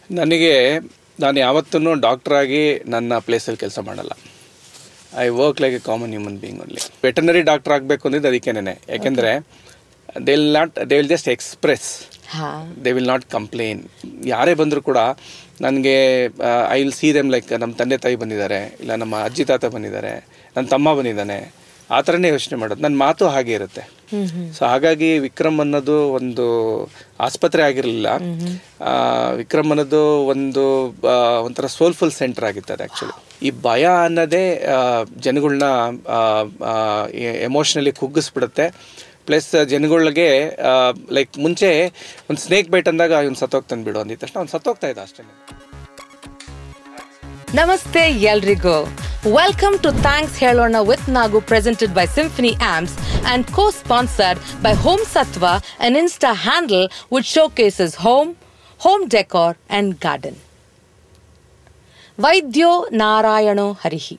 ನಾನು ಯಾವತ್ತೂ ಡಾಕ್ಟ್ರಾಗಿ ನನ್ನ ಪ್ಲೇಸಲ್ಲಿ ಕೆಲಸ ಮಾಡಲ್ಲ. I work like a common human being only. Veterinary doctor ಆಗಬೇಕು ಅಂದಿದ್ದು ಅದಕ್ಕೇನೆ, ಯಾಕೆಂದರೆ they will just express, they will not complain. ಯಾರೇ ಬಂದರೂ ಕೂಡ ನನಗೆ I will see them like ನಮ್ಮ ತಂದೆ ತಾಯಿ ಬಂದಿದ್ದಾರೆ, ಇಲ್ಲ ನಮ್ಮ ಅಜ್ಜಿ ತಾತ ಬಂದಿದ್ದಾರೆ, ನನ್ನ ತಮ್ಮ ಬಂದಿದ್ದಾನೆ, ಆ ಥರನೇ ಯೋಚನೆ ಮಾಡೋದು. ನನ್ನ ಮಾತು ಹಾಗೆ ಇರುತ್ತೆ. ಸೊ ಹಾಗಾಗಿ ವಿಕ್ರಮ್ ಅನ್ನೋದು ಒಂದು ಆಸ್ಪತ್ರೆ ಆಗಿರಲಿಲ್ಲ, ವಿಕ್ರಮ್ ಅನ್ನೋದು ಒಂಥರ ಸೋಲ್ಫುಲ್ ಸೆಂಟರ್ ಆಗಿತ್ತು ಅದು ಆ್ಯಕ್ಚುಲಿ. ಈ ಭಯ ಅನ್ನೋದೇ ಜನಗಳನ್ನ ಎಮೋಷ್ನಲಿ ಕುಗ್ಗಿಸ್ಬಿಡುತ್ತೆ. ಪ್ಲಸ್ ಜನಗಳಿಗೆ ಲೈಕ್ ಮುಂಚೆ ಒಂದು ಸ್ನೇಕ್ ಬೈಟ್ ಅಂದಾಗ ಅವ್ನು ಸತ್ತೋಗ್ತಾನೆ ಬಿಡು ಅಂದಿದ್ದ ತಕ್ಷಣ ಅವ್ನು ಸತ್ತೋಗ್ತಾ ಇದ್ದ ಅಷ್ಟೇ. ನಮಸ್ತೆ ಎಲ್ರಿಗೂ. Welcome to Thanks Helona with Nagu, presented by Symphony Amps and co-sponsored by Home Sattva, an Insta handle which showcases home decor and garden. ವೈದ್ಯೋ ನಾರಾಯಣೋ ಹರಿಹಿ.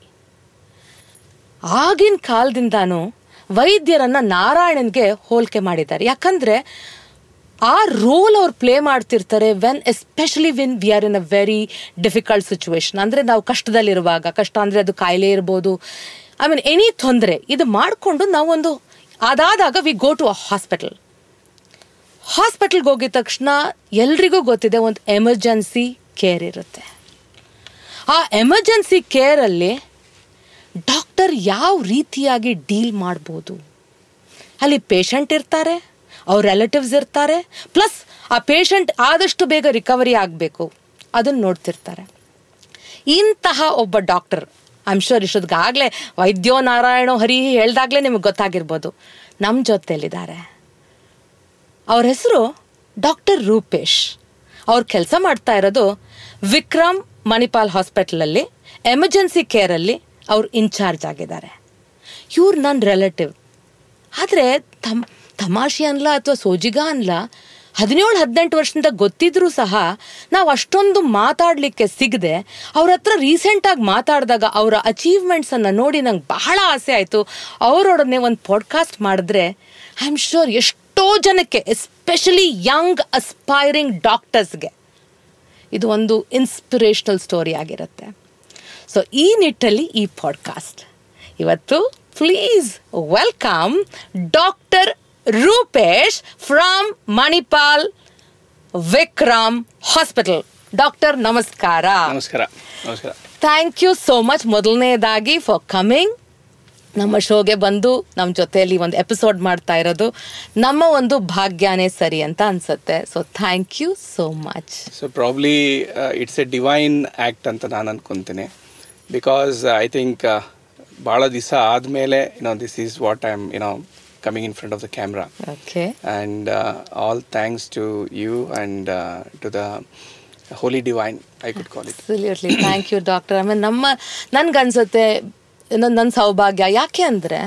ಆಗಿನ ಕಾಲದಿಂದಾನು ವೈದ್ಯರನ್ನ ನಾರಾಯಣನ್ಗೆ ಹೋಲಿಕೆ ಮಾಡಿದ್ದಾರೆ. ಯಾಕಂದ್ರೆ ಆ ರೋಲ್ ಅವ್ರು ಪ್ಲೇ ಮಾಡ್ತಿರ್ತಾರೆ especially when we are in a very difficult situation. ಅಂದರೆ ನಾವು ಕಷ್ಟದಲ್ಲಿರುವಾಗ, ಕಷ್ಟ ಅಂದರೆ ಅದು ಕಾಯಿಲೆ ಇರ್ಬೋದು, ಐ ಮೀನ್ ಎನಿ ತೊಂದರೆ, ಇದು ಮಾಡಿಕೊಂಡು ನಾವೊಂದು ಅದಾದಾಗ ವಿ ಗೋ ಟು ಅ ಹಾಸ್ಪಿಟಲ್ಗೆ ಹೋಗಿದ ತಕ್ಷಣ ಎಲ್ರಿಗೂ ಗೊತ್ತಿದೆ ಒಂದು ಎಮರ್ಜೆನ್ಸಿ ಕೇರ್ ಇರುತ್ತೆ. ಆ ಎಮರ್ಜೆನ್ಸಿ ಕೇರಲ್ಲಿ ಡಾಕ್ಟರ್ ಯಾವ ರೀತಿಯಾಗಿ ಡೀಲ್ ಮಾಡ್ಬೋದು, ಅಲ್ಲಿ ಪೇಷಂಟ್ ಇರ್ತಾರೆ, ಅವ್ರ ರಿಲೇಟಿವ್ಸ್ ಇರ್ತಾರೆ, ಪ್ಲಸ್ ಆ ಪೇಷಂಟ್ ಆದಷ್ಟು ಬೇಗ ರಿಕವರಿ ಆಗಬೇಕು, ಅದನ್ನು ನೋಡ್ತಿರ್ತಾರೆ. ಇಂತಹ ಒಬ್ಬ ಡಾಕ್ಟರ್, ಐ ಆಮ್ ಶೋರ್ ಇಷ್ಟೊತ್ತಿಗಾಗಲೇ ವೈದ್ಯೋ ನಾರಾಯಣೋ ಹರಿ ಹೇಳ್ದಾಗಲೇ ನಿಮಗೆ ಗೊತ್ತಾಗಿರ್ಬೋದು, ನಮ್ಮ ಜೊತೆಯಲ್ಲಿದ್ದಾರೆ. ಅವ್ರ ಹೆಸರು ಡಾಕ್ಟರ್ ರೂಪೇಶ್. ಅವ್ರು ಕೆಲಸ ಮಾಡ್ತಾ ಇರೋದು ವಿಕ್ರಮ್ ಮಣಿಪಾಲ್ ಹಾಸ್ಪಿಟಲಲ್ಲಿ ಎಮರ್ಜೆನ್ಸಿ ಕೇರಲ್ಲಿ ಅವ್ರು ಇನ್ಚಾರ್ಜ್ ಆಗಿದ್ದಾರೆ. ಇವ್ರು ನನ್ನ ರಿಲೇಟಿವ್. ಆದರೆ ತಮಾಷೆ ಅನ್ಲ ಅಥವಾ ಸೋಜಿಗ ಅನ್ಲ, 17-18 ವರ್ಷದಿಂದ ಗೊತ್ತಿದ್ರೂ ಸಹ ನಾವು ಅಷ್ಟೊಂದು ಮಾತಾಡಲಿಕ್ಕೆ ಸಿಗದೆ ಅವ್ರ ಹತ್ರ ರೀಸೆಂಟಾಗಿ ಮಾತಾಡಿದಾಗ ಅವರ ಅಚೀವ್ಮೆಂಟ್ಸನ್ನು ನೋಡಿ ನಂಗೆ ಬಹಳ ಆಸೆ ಆಯಿತು. ಅವರೊಡನೆ ಒಂದು ಪಾಡ್ಕಾಸ್ಟ್ ಮಾಡಿದ್ರೆ ಐ ಆಮ್ ಶೋರ್ ಎಷ್ಟೋ ಜನಕ್ಕೆ, ಎಸ್ಪೆಷಲಿ ಯಂಗ್ ಅಸ್ಪೈರಿಂಗ್ ಡಾಕ್ಟರ್ಸ್ಗೆ ಇದು ಒಂದು ಇನ್ಸ್ಪಿರೇಷನಲ್ ಸ್ಟೋರಿ ಆಗಿರುತ್ತೆ. ಸೊ ಈ ನಿಟ್ಟಲ್ಲಿ ಈ ಪಾಡ್ಕಾಸ್ಟ್ ಇವತ್ತು please welcome doctor Rupesh from Manipal Vikram hospital. Doctor ನಮಸ್ಕಾರ. ನಮಸ್ಕಾರ. ಥ್ಯಾಂಕ್ ಯು ಸೋ ಮಚ್ ಮೊದಲನೇದಾಗಿ ಫಾರ್ ಕಮಿಂಗ್. ನಮ್ಮ ಶೋಗೆ ಬಂದು ನಮ್ಮ ಜೊತೆಯಲ್ಲಿ ಒಂದು ಎಪಿಸೋಡ್ ಮಾಡ್ತಾ ಇರೋದು ನಮ್ಮ ಒಂದು ಭಾಗ್ಯನೇ ಸರಿ ಅಂತ ಅನ್ಸುತ್ತೆ. So thank you so much. So probably it's a divine act ಅಂತ ನಾನು ಅನ್ಕೊತೀನಿ. ಬಿಕಾಸ್ ಐ ಥಿಂಕ್ ಭಾಳ ದಿವಸ ಆದಮೇಲೆ this is what I am coming in front of the camera. Okay. And all thanks to you and to the Holy Divine, I could call it. Absolutely. Thank you, Doctor. I mean, ನನ್ಗನ್ಸುತ್ತೆ ನನ್ನ ಸೌಭಾಗ್ಯ. ಯಾಕೆ ಅಂದರೆ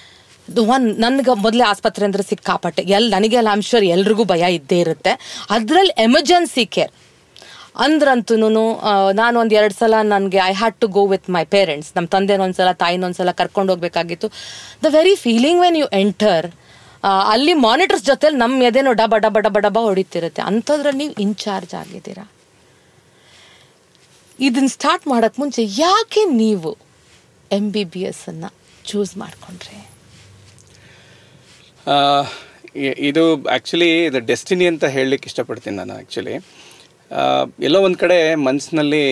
ನನಗೆ ಮೊದಲೇ ಆಸ್ಪತ್ರೆ ಅಂದರೆ ಸಿಕ್ಕಾಪಟ್ಟೆ ನನಗೆಲ್ಲ ಐ ಆಮ್ ಶೋರ್ ಎಲ್ರಿಗೂ ಭಯ ಇದ್ದೇ ಇರುತ್ತೆ. ಅದರಲ್ಲಿ ಎಮರ್ಜೆನ್ಸಿ ಕೇರ್ ಅಂದ್ರಂತೂ ನಾನು ಒಂದು 2 ಸಲ ನನಗೆ I had to go with my parents. ನಮ್ಮ ತಂದೆನೊಂದ್ಸಲ ತಾಯಿನೊಂದ್ಸಲ ಕರ್ಕೊಂಡು ಹೋಗ್ಬೇಕಾಗಿತ್ತು. The very feeling when you enter, ಅಲ್ಲಿ ಮಾನಿಟರ್ಸ್ ಜೊತೆಲಿ ನಮ್ಮ ಎದೆನೋ ಡಬ ಡಬ ಡಬ ಡಬ ಹೊಡಿತಿರುತ್ತೆ. ಅಂಥದ್ರಲ್ಲಿ ನೀವು ಇನ್ಚಾರ್ಜ್ ಆಗಿದ್ದೀರಾ. ಇದನ್ನು ಸ್ಟಾರ್ಟ್ ಮಾಡೋಕ್ಕೆ ಮುಂಚೆ ಯಾಕೆ ನೀವು MBBS ಅನ್ನು ಚೂಸ್ ಮಾಡಿಕೊಂಡ್ರಿ? ಇದು ಆ್ಯಕ್ಚುಲಿ ಇದು ಡೆಸ್ಟಿನಿ ಅಂತ ಹೇಳಲಿಕ್ಕೆ ಇಷ್ಟಪಡ್ತೀನಿ ನಾನು. ಆ್ಯಕ್ಚುಲಿ ಎಲ್ಲೋ ಒಂದು ಕಡೆ ಮನಸ್ಸಿನಲ್ಲಿ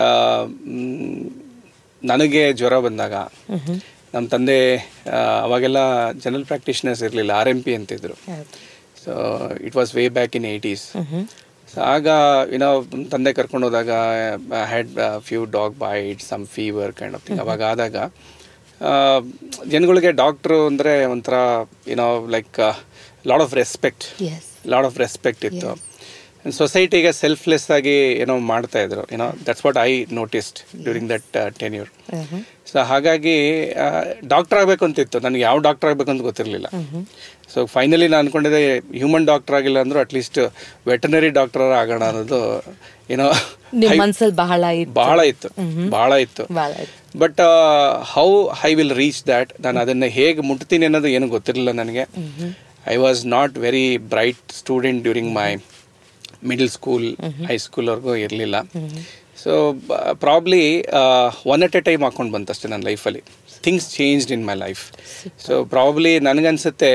ನನಗೆ ಜ್ವರ ಬಂದಾಗ ನಮ್ಮ ತಂದೆ ಅವಾಗೆಲ್ಲ ಜನರಲ್ ಪ್ರಾಕ್ಟೀಷನರ್ಸ್ ಇರಲಿಲ್ಲ, RMP ಅಂತಿದ್ರು. So it was way back in 80s. So ಆಗ ತಂದೆ ಕರ್ಕೊಂಡು ಹೋದಾಗ had few dog bite, some fever kind of thing. ಅವಾಗ ಆದಾಗ ಜನಗಳಿಗೆ ಡಾಕ್ಟ್ರು ಅಂದರೆ ಒಂಥರ ಲೈಕ್ ಲಾಟ್ ಆಫ್ ರೆಸ್ಪೆಕ್ಟ್ ಇತ್ತು. ಸೊಸೈಟಿಗೆ ಸೆಲ್ಫ್ಲೆಸ್ ಆಗಿ ಮಾಡ್ತಾ ಇದ್ರು. That's what I noticed during that tenure. So ಹಾಗಾಗಿ ಡಾಕ್ಟರ್ ಆಗಬೇಕು ಅಂತಿತ್ತು. ನನಗೆ ಯಾವ ಡಾಕ್ಟರ್ ಆಗಬೇಕು ಅಂತ ಗೊತ್ತಿರಲಿಲ್ಲ. ಸೊ ಫೈನಲಿ ನಾನು ಅನ್ಕೊಂಡಿದ್ದೆ ಹ್ಯೂಮನ್ ಡಾಕ್ಟರ್ ಆಗಿಲ್ಲ ಅಂದರೂ ಅಟ್ಲೀಸ್ಟ್ ವೆಟರ್ನರಿ ಡಾಕ್ಟರ್ ಆಗೋಣ ಅನ್ನೋದು ಬಹಳ ಇತ್ತು. But how I will reach that, ನಾನು ಅದನ್ನು ಹೇಗೆ ಮುಟ್ತೀನಿ ಅನ್ನೋದು ಏನು ಗೊತ್ತಿರಲಿಲ್ಲ ನನಗೆ. I was not very bright student during my middle school ಹೈಸ್ಕೂಲ್ವರೆಗೂ ಇರಲಿಲ್ಲ. So probably one at a time ಹಾಕೊಂಡು ಬಂತಷ್ಟೇ ನನ್ನ ಲೈಫಲ್ಲಿ. Things changed in my life. So probably ನನಗನ್ಸುತ್ತೆ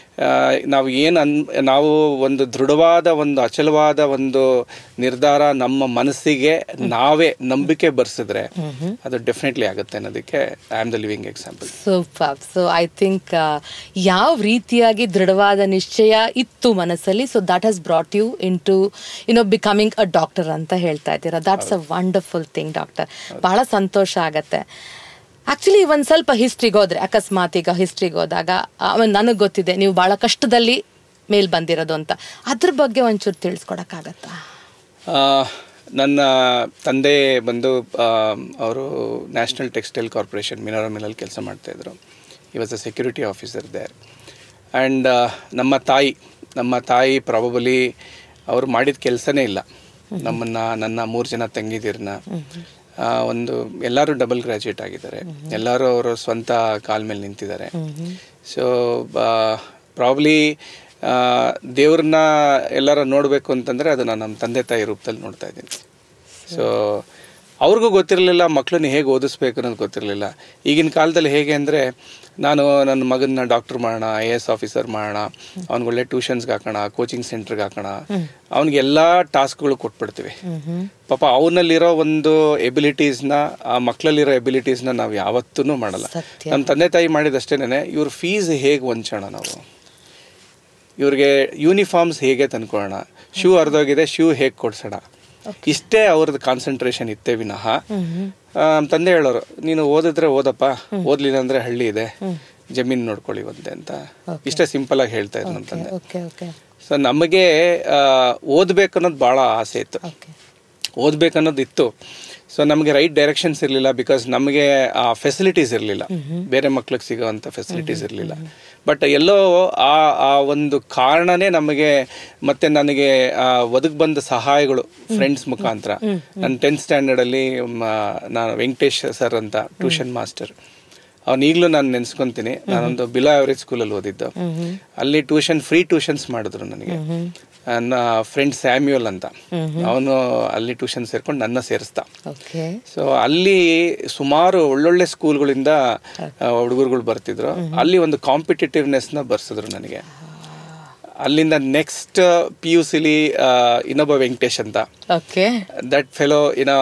ನಾವು ಒಂದು ದೃಢವಾದ ಒಂದು ಅಚಲವಾದ ಒಂದು ನಿರ್ಧಾರ ನಮ್ಮ ಮನಸ್ಸಿಗೆ ನಾವೇ ನಂಬಿಕೆ ಬರ್ಸಿದ್ರೆ ಅದು ಡೆಫಿನೆಟ್ಲಿ ಆಗುತ್ತೆ ಅನ್ನೋದಕ್ಕೆ I am the living example. Super. So I think ಯಾವ ರೀತಿಯಾಗಿ ದೃಢವಾದ ನಿಶ್ಚಯ ಇತ್ತು ಮನಸ್ಸಲ್ಲಿ, so that has brought you into becoming a doctor ಅಂತ ಹೇಳ್ತಾ ಇದ್ದೀರಾ. That's a wonderful thing doctor. ಬಹಳ ಸಂತೋಷ ಆಗತ್ತೆ. ಆಕ್ಚುಲಿ ಒಂದು ಸ್ವಲ್ಪ ಹಿಸ್ಟ್ರಿಗೆ ಹೋದ್ರೆ, ಅಕಸ್ಮಾತ್ ಈಗ ಹಿಸ್ಟ್ರಿಗೆ ಹೋದಾಗ ನನಗೆ ಗೊತ್ತಿದೆ ನೀವು ಭಾಳ ಕಷ್ಟದಲ್ಲಿ ಮೇಲ್ ಬಂದಿರೋದು ಅಂತ, ಅದ್ರ ಬಗ್ಗೆ ಒಂಚೂರು ತಿಳಿಸ್ಕೊಡಕ್ಕಾಗತ್ತಾ? ನನ್ನ ತಂದೆ ಬಂದು ಅವರು ನ್ಯಾಷನಲ್ ಟೆಕ್ಸ್ಟೈಲ್ ಕಾರ್ಪೊರೇಷನ್ ಮಿನೋರಾ ಮಿಲ್ಲಲ್ಲಿ ಕೆಲಸ ಮಾಡ್ತಾಯಿದ್ರು. He was a security officer there. And ನಮ್ಮ ತಾಯಿ ಪ್ರಾಬಬಲಿ ಅವರು ಮಾಡಿದ ಕೆಲಸನೇ ಇಲ್ಲ. ನನ್ನ 3 ಜನ ತಂಗಿದಿರನ್ನ ಎಲ್ಲರೂ ಡಬಲ್ ಗ್ರಾಜ್ಯುಯೇಟ್ ಆಗಿದ್ದಾರೆ, ಎಲ್ಲರೂ ಅವರು ಸ್ವಂತ ಕಾಲ ಮೇಲೆ ನಿಂತಿದ್ದಾರೆ. ಸೊ ಪ್ರಾಬ್ಲಿ ದೇವ್ರನ್ನ ಎಲ್ಲರೂ ನೋಡಬೇಕು ಅಂತಂದರೆ ಅದು ನಾನು ನಮ್ಮ ತಂದೆ ತಾಯಿ ರೂಪದಲ್ಲಿ ನೋಡ್ತಾ ಇದ್ದೀನಿ. ಸೊ ಅವ್ರಿಗೂ ಗೊತ್ತಿರಲಿಲ್ಲ ಮಕ್ಕಳನ್ನ ಹೇಗೆ ಓದಿಸ್ಬೇಕು ಅನ್ನೋದು ಗೊತ್ತಿರಲಿಲ್ಲ. ಈಗಿನ ಕಾಲದಲ್ಲಿ ಹೇಗೆ ಅಂದರೆ ನನ್ನ ಮಗನ್ನ ಡಾಕ್ಟರ್ ಮಾಡೋಣ, IAS ಆಫೀಸರ್ ಮಾಡೋಣ, ಅವ್ನಿಗೆ ಒಳ್ಳೆ ಟ್ಯೂಷನ್ಸ್ಗೆ ಹಾಕೋಣ, ಕೋಚಿಂಗ್ ಸೆಂಟ್ರಿಗೆ ಹಾಕೋಣ, ಅವ್ನಿಗೆ ಎಲ್ಲ ಟಾಸ್ಕ್ಗಳು ಕೊಟ್ಬಿಡ್ತೀವಿ. ಪಾಪ ಅವನಲ್ಲಿರೋ ಒಂದು ಎಬಿಲಿಟೀಸ್ನ, ಆ ಮಕ್ಕಳಲ್ಲಿರೋ ಎಬಿಲಿಟೀಸ್ನ ನಾವು ಯಾವತ್ತೂ ಮಾಡಲ್ಲ. ನಮ್ಮ ತಂದೆ ತಾಯಿ ಮಾಡಿದಷ್ಟೇನೆ ಇವ್ರ ಫೀಸ್ ಹೇಗೆ ಹೊಂಚೋಣ, ನಾವು ಇವ್ರಿಗೆ ಯೂನಿಫಾರ್ಮ್ಸ್ ಹೇಗೆ ತಂದ್ಕೊಳ್ಳೋಣ, ಶೂ ಹರಿದೋಗಿದೆ ಶೂ ಹೇಗೆ ಕೊಡ್ಸೋಣ, ಇಷ್ಟೇ ಅವ್ರದ್ದು ಕಾನ್ಸಂಟ್ರೇಷನ್ ಇತ್ತೇ ವಿನಃ ತಂದೆ ಹೇಳೋರು ನೀನು ಓದಿದ್ರೆ ಓದಪ್ಪ, ಓದ್ಲಿಲ್ಲ ಅಂದ್ರೆ ಹಳ್ಳಿ ಇದೆ, ಜಮೀನು ನೋಡ್ಕೊಳ್ಳಿ ಒಂದೇ ಅಂತ ಇಷ್ಟೇ ಸಿಂಪಲ್ ಆಗಿ ಹೇಳ್ತಾ ಇದ್ರು ನಮ್ಮ ತಂದೆ. ಸೊ ನಮಗೆ ಓದ್ಬೇಕು ಅನ್ನೋದು ಭಾಳ ಆಸೆ ಇತ್ತು, ಓದ್ಬೇಕನ್ನೋದು ಇತ್ತು. ಸೊ ನಮಗೆ ರೈಟ್ ಡೈರೆಕ್ಷನ್ಸ್ ಇರಲಿಲ್ಲ, ಬಿಕಾಸ್ ನಮಗೆ ಆ ಫೆಸಿಲಿಟೀಸ್ ಇರಲಿಲ್ಲ, ಬೇರೆ ಮಕ್ಳಿಗೆ ಸಿಗೋವಂಥ ಫೆಸಿಲಿಟೀಸ್ ಇರಲಿಲ್ಲ. ಬಟ್ ಎಲ್ಲೋ ಆ ಒಂದು ಕಾರಣನೇ ನಮಗೆ, ಮತ್ತೆ ನನಗೆ ಒದಗಿ ಬಂದ ಸಹಾಯಗಳು ಫ್ರೆಂಡ್ಸ್ ಮುಖಾಂತರ. ನನ್ನ 10th ಸ್ಟ್ಯಾಂಡರ್ಡಲ್ಲಿ ನಾನು ವೆಂಕಟೇಶ್ ಸರ್ ಅಂತ ಟ್ಯೂಷನ್ ಮಾಸ್ಟರ್, ಈಗಲೂ ನಾನು ನೆನೆಸ್ಕೊತೀನಿ. ನಾನೊಂದು ಬಿಲೋ ಆವರೇಜ್ ಸ್ಕೂಲಲ್ಲಿ ಓದಿದ್ದು, ಅಲ್ಲಿ ಫ್ರೀ ಟ್ಯೂಷನ್ಸ್ ಮಾಡಿದ್ರು ನನಗೆ. ನನ್ನ ಫ್ರೆಂಡ್ ಸ್ಯಾಮ್ಯುಯಲ್ ಅಂತ, ಅವನು ಅಲ್ಲಿ ಟ್ಯೂಷನ್ ಸೇರ್ಕೊಂಡು ನನ್ನ ಸೇರಿಸ್ದ. ಸೊ ಅಲ್ಲಿ ಸುಮಾರು ಒಳ್ಳೊಳ್ಳೆ ಸ್ಕೂಲ್ಗಳಿಂದ ಹುಡುಗರುಗಳು ಬರ್ತಿದ್ರು. ಅಲ್ಲಿ ಒಂದು ಕಾಂಪಿಟೇಟಿವ್ನೆಸ್ನ ಬರ್ಸಿದ್ರು ನನಗೆ. ಅಲ್ಲಿಂದ ನೆಕ್ಸ್ಟ್ PUCಲಿ ಇನ್ನೊಬ್ಬ ವೆಂಕಟೇಶ್ ಅಂತ, ದಟ್ ಫೆಲೋ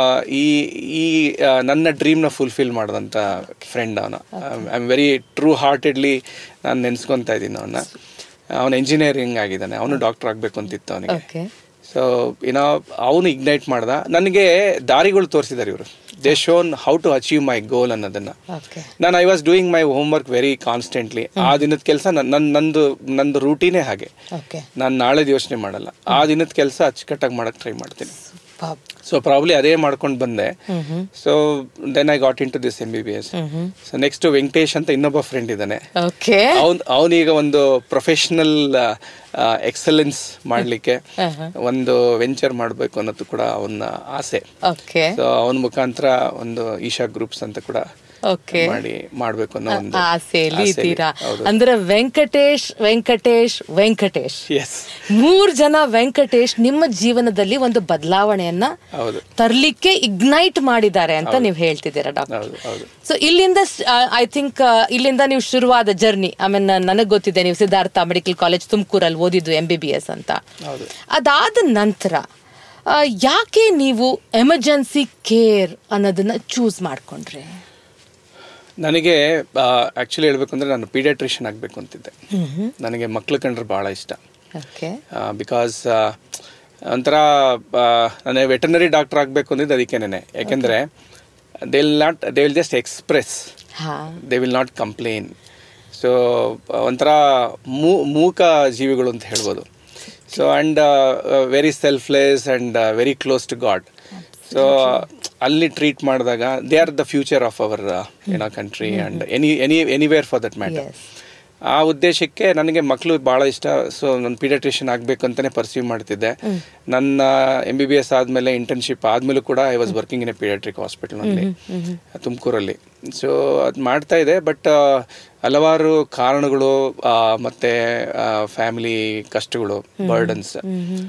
ಈ ನನ್ನ ಡ್ರೀಮ್ನ ಫುಲ್ಫಿಲ್ ಮಾಡಿದಂಥ ಫ್ರೆಂಡ್ ಅವನು. I am very true heartedly ನಾನು ನೆನೆಸ್ಕೊತಾ ಇದ್ದೀನಿ ಅವನ್ನ. ಅವನು ಇಂಜಿನಿಯರಿಂಗ್ ಆಗಿದ್ದಾನೆ, ಅವನು ಡಾಕ್ಟರ್ ಆಗಬೇಕು ಅಂತಿತ್ತು ಅವನಿಗೆ. ಸೊ ಅವನು ಇಗ್ನೈಟ್ ಮಾಡ್ದ, ನನಗೆ ದಾರಿಗಳು ತೋರಿಸಿದ್ದಾರೆ ಇವರು. They shown how to achieve my goal ಅನ್ನೋದನ್ನ. ನಾನು I was doing my homework very constantly. ಆ ದಿನದ ಕೆಲಸ ನಂದು ರೂಟೀನೇ ಹಾಗೆ. ನಾನು ನಾಳೆದು ಯೋಚನೆ ಮಾಡಲ್ಲ, ಆ ದಿನದ ಕೆಲಸ ಅಚ್ಚುಕಟ್ಟಾಗಿ ಮಾಡಕ್ಕೆ ಟ್ರೈ ಮಾಡ್ತೀನಿ. ಸೊ ಪ್ರಾಬ್ಲಿ ಅದೇ ಮಾಡ್ಕೊಂಡು ಬಂದೆ. So then I got into this MBBS. So next Venkatesh ಅಂತ ಇನ್ನೊಬ್ಬ ಫ್ರೆಂಡ್ ಇದ್ದಾನೆ. ಅವನೀಗ ಒಂದು ಪ್ರೊಫೆಷನಲ್ ಎಕ್ಸಲೆನ್ಸ್ ಮಾಡ್ಲಿಕ್ಕೆ ಒಂದು ವೆಂಚರ್ ಮಾಡಬೇಕು ಅನ್ನೋದು ಕೂಡ ಅವನ ಆಸೆ. ಸೊ ಅವನ ಮುಖಾಂತರ ಒಂದು ಈಶಾ ಗ್ರೂಪ್ಸ್ ಅಂತ ಕೂಡ ಮಾಡ್ಬೇಕು ಅನ್ನೋ ಒಂದು ಆಸೆಯಲ್ಲಿ ಇದ್ದೀರಾ. ಅಂದ್ರೆ ವೆಂಕಟೇಶ್ 3 ಜನ ವೆಂಕಟೇಶ್ ನಿಮ್ಮ ಜೀವನದಲ್ಲಿ ಒಂದು ಬದಲಾವಣೆಯನ್ನ ತರ್ಲಿಕ್ಕೆ ಇಗ್ನೈಟ್ ಮಾಡಿದ್ದಾರೆ ಅಂತ ನೀವು ಹೇಳ್ತಿದ್ದೀರಾ ಡಾಕ್ಟರ್. ಸೊ ಇಲ್ಲಿಂದ ಐ ಥಿಂಕ್ ಇಲ್ಲಿಂದ ನೀವು ಶುರುವಾದ ಜರ್ನಿ. ಆಮೇಲೆ ನನಗೆ ಗೊತ್ತಿದೆ ನೀವು ಸಿದ್ಧಾರ್ಥ ಮೆಡಿಕಲ್ ಕಾಲೇಜ್ ತುಮಕೂರಲ್ಲಿ ಓದಿದ್ದು MBBS ಅಂತ. ಅದಾದ ನಂತರ ಯಾಕೆ ನೀವು ಎಮರ್ಜೆನ್ಸಿ ಕೇರ್ ಅನ್ನೋದನ್ನ ಚೂಸ್ ಮಾಡ್ಕೊಂಡ್ರಿ? ನನಗೆ ಆ್ಯಕ್ಚುಲಿ ಹೇಳ್ಬೇಕಂದ್ರೆ ನಾನು ಪೀಡಿಯಾಟ್ರಿಷಿಯನ್ ಆಗಬೇಕು ಅಂತಿದ್ದೆ. ನನಗೆ ಮಕ್ಳು ಕಂಡ್ರೆ ಭಾಳ ಇಷ್ಟ. ಬಿಕಾಸ್ ಒಂಥರ ನಾನು ವೆಟರ್ನರಿ ಡಾಕ್ಟರ್ ಆಗಬೇಕು ಅಂದಿದ್ದು ಅದಕ್ಕೇನೆ. ಯಾಕೆಂದರೆ they will just express, they will not complain. So ಒಂಥರ ಮೂಕ ಜೀವಿಗಳು ಅಂತ ಹೇಳ್ಬೋದು. So and very selfless and very close to God. So ಅಲ್ಲಿ ಟ್ರೀಟ್ ಮಾಡಿದಾಗ they are the future of our country and anywhere for that matter. ಆ ಉದ್ದೇಶಕ್ಕೆ ನನಗೆ ಮಕ್ಕಳು ಭಾಳ ಇಷ್ಟ. ಸೊ ನಾನು ಪೀಡಿಯಾಟ್ರಿಷಿಯನ್ ಆಗಬೇಕು ಅಂತಲೇ ಪರ್ಸ್ಯೂ ಮಾಡ್ತಿದ್ದೆ. ನನ್ನ MBBS ಆದಮೇಲೆ ಇಂಟರ್ನ್ಶಿಪ್ ಆದಮೇಲೂ ಕೂಡ I was working in a paediatric ಹಾಸ್ಪಿಟಲ್ನಲ್ಲಿ ತುಮಕೂರಲ್ಲಿ. ಸೊ ಅದು ಮಾಡ್ತಾ ಇದೆ. ಬಟ್ ಹಲವಾರು ಕಾರಣಗಳು ಮತ್ತು ಫ್ಯಾಮಿಲಿ ಕಷ್ಟಗಳು, burdens,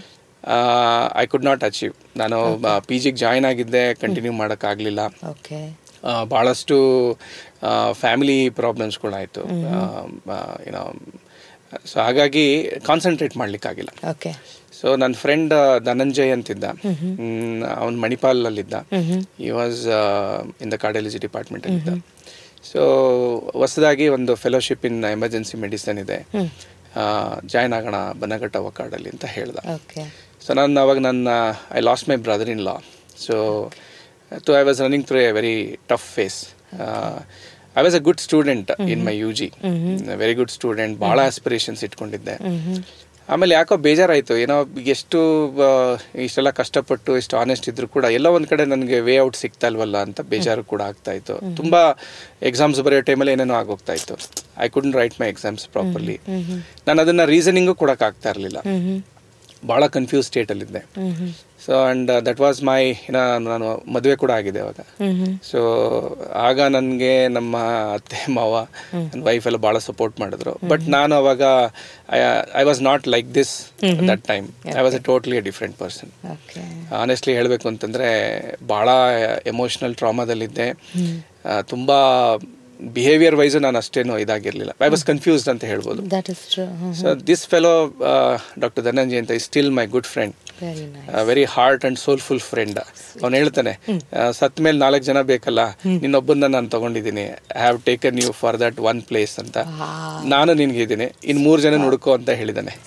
I could not achieve. ನಾನು ಪಿ ಜಿಗೆ ಜಾಯ್ನ್ ಆಗಿದ್ದೆ, ಕಂಟಿನ್ಯೂ ಮಾಡೋಕ್ಕಾಗಲಿಲ್ಲ. ಓಕೆ. ಭಾಳಷ್ಟು ಫ್ಯಾಮಿಲಿ ಪ್ರಾಬ್ಲಮ್ಸ್ಗಳಾಯಿತು. ಏನೋ ಸೊ ಹಾಗಾಗಿ ಕಾನ್ಸಂಟ್ರೇಟ್ ಮಾಡಲಿಕ್ಕಾಗಿಲ್ಲ. ಓಕೆ. ಸೊ ನನ್ನ ಫ್ರೆಂಡ್ ಧನಂಜಯ್ ಅಂತಿದ್ದ, ಅವನು ಮಣಿಪಾಲಲ್ಲಿದ್ದ. He was in the cardiology ಡಿಪಾರ್ಟ್ಮೆಂಟಲ್ಲಿದ್ದ. ಸೊ ಹೊಸದಾಗಿ ಒಂದು ಫೆಲೋಶಿಪ್ ಇನ್ ಎಮರ್ಜೆನ್ಸಿ ಮೆಡಿಸನ್ ಇದೆ, ಜಾಯ್ನ್ ಆಗೋಣ ಬನ್ನಘಟ್ಟ ವಕಾಡಲ್ಲಿ ಅಂತ ಹೇಳ್ದ. ಸೊ ನಾನು ಅವಾಗ I lost my brother in law. So I was running through a very tough face. I was a good student in my UG, very good student, ಭಾಳ aspirations ಇಟ್ಕೊಂಡಿದ್ದೆ. ಆಮೇಲೆ ಯಾಕೋ ಬೇಜಾರಾಯಿತು, ಏನೋ ಎಷ್ಟು ಇಷ್ಟೆಲ್ಲ ಕಷ್ಟಪಟ್ಟು ಎಷ್ಟು ಆನೆಸ್ಟ್ ಇದ್ರು ಕೂಡ ಎಲ್ಲ ಒಂದು ಕಡೆ ನನಗೆ ವೇ ಔಟ್ ಸಿಗ್ತಾ ಇಲ್ವಲ್ಲ ಅಂತ ಬೇಜಾರು ಕೂಡ ಆಗ್ತಾ ಇತ್ತು. ತುಂಬ ಎಕ್ಸಾಮ್ಸ್ ಬರೆಯೋ ಟೈಮಲ್ಲಿ ಏನೇನೋ ಆಗೋಗ್ತಾ ಇತ್ತು. I couldn't write my exams properly. ನಾನು ಅದನ್ನು ರೀಸನಿಂಗು ಕೊಡೋಕ್ಕಾಗ್ತಾ ಇರಲಿಲ್ಲ, ಭಾಳ ಕನ್ಫ್ಯೂಸ್ ಸ್ಟೇಟಲ್ಲಿದ್ದೆ. So and that was my ನಾನು ಮದುವೆ ಕೂಡ ಆಗಿದೆ ಅವಾಗ. ಸೊ ಆಗ ನನಗೆ ನಮ್ಮ ಅತ್ತೆ ಮಾವ ನನ್ನ ವೈಫ್ ಎಲ್ಲ ಭಾಳ ಸಪೋರ್ಟ್ ಮಾಡಿದ್ರು. ಬಟ್ ನಾನು ಅವಾಗ I was not like this that time. I was a totally a different person. Honestly ಹೇಳಬೇಕು ಅಂತಂದರೆ ಭಾಳ ಎಮೋಷ್ನಲ್ ಟ್ರಾಮಾದಲ್ಲಿದ್ದೆ. ತುಂಬ ಬಿಹೇವಿಯರ್ ವೈಸು ನಾನು ಅಷ್ಟೇನು ಇದಾಗಿರಲಿಲ್ಲ. ಐ ವಾಸ್ ಕನ್ಫ್ಯೂಸ್ಡ್ ಅಂತ ಹೇಳ್ಬೋದು. So this fellow doctor Dhananjay ಅಂತ is still my good friend, very heart and soulful friend. ಅವ್ನು ಹೇಳ್ತಾನೆ, ಸತ್ ಮೇಲೆ 4 ಜನ ಬೇಕಲ್ಲ, ನಿನ್ನೊಬ್ಬನ್ನ ನಾನು ತಗೊಂಡಿದ್ದೀನಿ, I have taken you for that one place ಅಂತ. ನಾನು ನಿನ್ಗಿದ್ದೀನಿ, ಇನ್ನು 3 ಜನ ಹುಡುಕೋ ಅಂತ ಹೇಳಿದ್ದಾನೆ.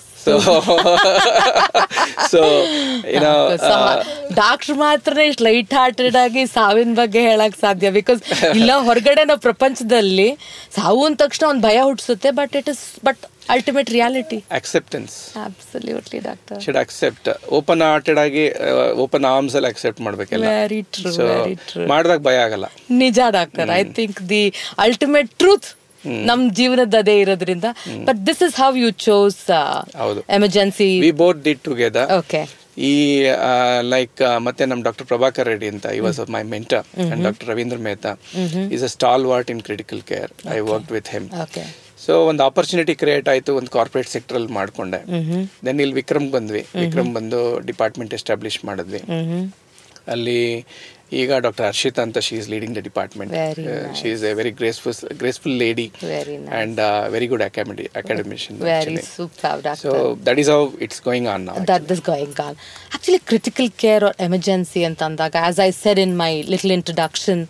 ಸೊ ಡಾಕ್ಟರ್ ಮಾತ್ರ ಇಷ್ಟು ಲೈಟ್ ಹಾರ್ಟೆಡ್ ಆಗಿ ಸಾವಿನ ಬಗ್ಗೆ ಹೇಳಕ್ ಸಾಧ್ಯ. ಬಿಕಾಸ್ ಇಲ್ಲ ಹೊರಗಡೆ ನಾವು ಪ್ರಪಂಚದಲ್ಲಿ ಸಾವು ಅಂದ ತಕ್ಷಣ ಒಂದು ಭಯ ಹುಟ್ಟಿಸುತ್ತೆ, but ultimate reality acceptance. Absolutely doctor should accept, open hearted ಆಗಿ ಓಪನ್ ಆರ್ಮ್ಸ್ ಅಲ್ಲಿ ಅಕ್ಸೆಪ್ಟ್ ಮಾಡ್ಬೇಕಲ್ಲ. Very true, very true. ಮಾಡಿದಾಗ ಭಯ ಆಗಲ್ಲ. ನಿಜ doctor. I think the ultimate truth ನಮ್ ಜೀವನದ ಅದೇ ಇರೋದ್ರಿಂದ. But this is how you chose emergency. We both did together. Okay. ಈ ಲೈಕ್ ಮತ್ತೆ ನಮ್ ಡಾಕ್ಟರ್ ಪ್ರಭಾಕರ್ ರೆಡ್ಡಿ ಅಂತ, he was my mentor, and doctor Ravindra Mehta is a ಸ್ಟಾಲ್ವಾರ್ಟ್ in critical care. I worked with him. So ಒಂದು opportunity create ಆಯಿತು, ಒಂದು corporate sector ಅಲ್ಲಿ ಮಾಡ್ಕೊಂಡೆ. Then ಇಲ್ಲಿ ವಿಕ್ರಮ್ ಬಂದು ಡಿಪಾರ್ಟ್ಮೆಂಟ್ ಎಸ್ಟಾಬ್ಲಿಷ್ ಮಾಡಿದ್ವಿ. ಅಲ್ಲಿ ಈಗ ಡಾಕ್ಟರ್ ಹರ್ಷಿತಾ ಅಂತ, she is leading the department. She is a very graceful lady and very good academician. So that is how it's going on now. That is going on. Actually, critical care or emergency ಅಂತ ಅಂದಾಗ, as I said in my little introduction,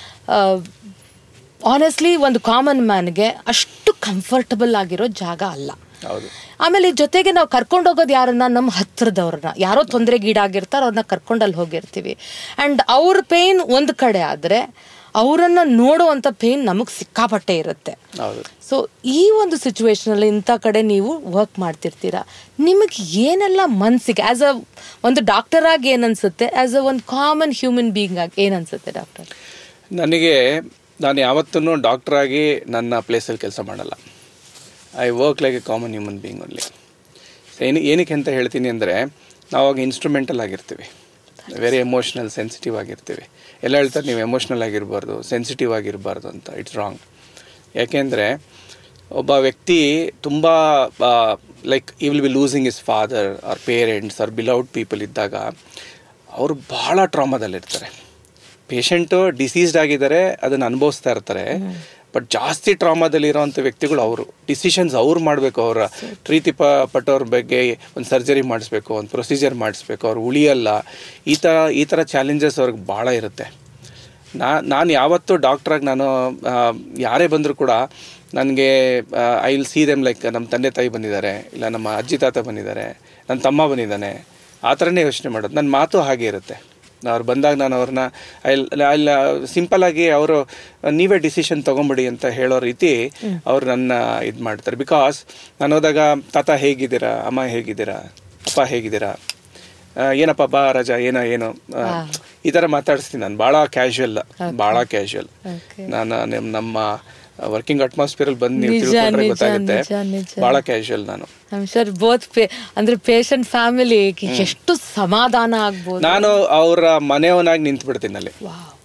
honestly ಒಂದು common ಮ್ಯಾನ್ಗೆ ಅಷ್ಟು comfortable ಆಗಿರೋ ಜಾಗ ಅಲ್ಲ. ಆಮೇಲೆ ಜೊತೆಗೆ ನಾವು ಕರ್ಕೊಂಡು ಹೋಗೋದು ಯಾರನ್ನ, ನಮ್ಮ ಹತ್ರದವ್ರನ್ನ, ಯಾರೋ ತೊಂದರೆಗೀಡಾಗಿರ್ತಾರೋ ಅವ್ರನ್ನ ಕರ್ಕೊಂಡಲ್ಲಿ ಹೋಗಿರ್ತೀವಿ. ಆ್ಯಂಡ್ ಅವ್ರ ಪೇನ್ ಒಂದು ಕಡೆ ಆದರೆ ಅವರನ್ನು ನೋಡುವಂಥ ಪೇನ್ ನಮಗೆ ಸಿಕ್ಕಾಪಟ್ಟೆ ಇರುತ್ತೆ. ಸೊ ಈ ಒಂದು ಸಿಚುವೇಶನಲ್ಲಿ ಇಂಥ ಕಡೆ ನೀವು ವರ್ಕ್ ಮಾಡ್ತಿರ್ತೀರಾ, ನಿಮಗೆ ಏನೆಲ್ಲ ಮನಸ್ಸಿಗೆ ಆ್ಯಸ್ ಅ ಒಂದು ಡಾಕ್ಟರ್ ಆಗಿ ಏನನ್ಸುತ್ತೆ, ಆ್ಯಸ್ ಅ ಒಂದು ಕಾಮನ್ ಹ್ಯೂಮನ್ ಬೀಯಿಂಗ್ ಆಗಿ ಏನನ್ಸುತ್ತೆ ಡಾಕ್ಟರ್? ನಾನು ಯಾವತ್ತೂ ಡಾಕ್ಟರ್ ಆಗಿ ನನ್ನ ಪ್ಲೇಸಲ್ಲಿ ಕೆಲಸ ಮಾಡಲ್ಲ. I work like a common human being only. ಏನಕ್ಕೆ ಅಂತ ಹೇಳ್ತೀನಿ ಅಂದರೆ, ನಾವಾಗ ಇನ್ಸ್ಟ್ರೂಮೆಂಟಲ್ ಆಗಿರ್ತೀವಿ, ವೆರಿ ಎಮೋಷ್ನಲ್, ಸೆನ್ಸಿಟಿವ್ ಆಗಿರ್ತೀವಿ. ಎಲ್ಲ ಹೇಳ್ತಾರೆ ನೀವು ಎಮೋಷ್ನಲ್ ಆಗಿರಬಾರ್ದು, ಸೆನ್ಸಿಟಿವ್ ಆಗಿರಬಾರ್ದು ಅಂತ. It's wrong. ಯಾಕೆಂದರೆ ಒಬ್ಬ ವ್ಯಕ್ತಿ ತುಂಬ like he will be losing his father or parents or beloved people ಇದ್ದಾಗ ಅವರು ಭಾಳ ಟ್ರಾಮಾದಲ್ಲಿರ್ತಾರೆ. ಪೇಷಂಟು ಡಿಸೀಸ್ಡ್ ಆಗಿದ್ದಾರೆ, ಅದನ್ನು ಅನುಭವಿಸ್ತಾ ಇರ್ತಾರೆ. ಬಟ್ ಜಾಸ್ತಿ ಟ್ರಾಮಾದಲ್ಲಿರೋವಂಥ ವ್ಯಕ್ತಿಗಳು ಅವರು ಡಿಸಿಷನ್ಸ್ ಅವ್ರು ಮಾಡಬೇಕು. ಅವರ ಪ್ರೀತಿ ಪಟ್ಟವ್ರ ಬಗ್ಗೆ ಒಂದು ಸರ್ಜರಿ ಮಾಡಿಸ್ಬೇಕು, ಒಂದು ಪ್ರೊಸೀಜರ್ ಮಾಡಿಸ್ಬೇಕು, ಅವ್ರು ಉಳಿಯಲ್ಲ. ಈ ಥರ ಚಾಲೆಂಜಸ್ ಅವ್ರಿಗೆ ಭಾಳ ಇರುತ್ತೆ. ನಾನು ಯಾವತ್ತೂ ಡಾಕ್ಟ್ರಾಗಿ ನಾನು ಯಾರೇ ಬಂದರೂ ಕೂಡ ನನಗೆ I will see them like ನಮ್ಮ ತಂದೆ ತಾಯಿ ಬಂದಿದ್ದಾರೆ, ಇಲ್ಲ ನಮ್ಮ ಅಜ್ಜಿ ತಾತ ಬಂದಿದ್ದಾರೆ, ನನ್ನ ತಮ್ಮ ಬಂದಿದ್ದಾನೆ, ಆ ಥರನೇ ಯೋಚನೆ ಮಾಡೋದು. ನನ್ನ ಮಾತು ಹಾಗೆ ಇರುತ್ತೆ. ಅವ್ರು ಬಂದಾಗ ನಾನು ಅವ್ರನ್ನ ಅಲ್ಲಿ ಸಿಂಪಲ್ಲಾಗಿ ಅವರು ನೀವೇ ಡಿಸಿಷನ್ ತೊಗೊಂಬಿಡಿ ಅಂತ ಹೇಳೋ ರೀತಿ ಅವ್ರು ನನ್ನ ಇದು ಮಾಡ್ತಾರೆ. ಬಿಕಾಸ್ ನಾನು ಹೋದಾಗ ತಾತ ಹೇಗಿದ್ದೀರಾ, ಅಮ್ಮ ಹೇಗಿದ್ದೀರಾ, ಅಪ್ಪ ಹೇಗಿದ್ದೀರಾ, ಏನಪ್ಪ ಬಾ ರಾಜ, ಏನು ಈ ಥರ ಮಾತಾಡಿಸ್ತೀನಿ ನಾನು. ಭಾಳ ಕ್ಯಾಶುವಲ್. ನಾನು ನಮ್ಮ ವರ್ಕಿಂಗ್ ಅಟ್ಮಾಸ್ಫಿಯರಲ್ಲಿ ಬಂದು ನೀವು ತಿಳ್ಕೊಂಡ್ರೆ ಗೊತ್ತಾಗುತ್ತೆ, ಭಾಳ ಕ್ಯಾಶುವಲ್ ನಾನು. ಅಂದ್ರೆ ಪೇಷಂಟ್ ಫ್ಯಾಮಿಲಿ ಎಷ್ಟು ಸಮಾಧಾನ ಆಗ್ಬೋದು. ನಾನು ಅವರ ಮನೆಯವನಾಗಿ ನಿಂತು ಬಿಡ್ತೀನಿ ಅಲ್ಲಿ.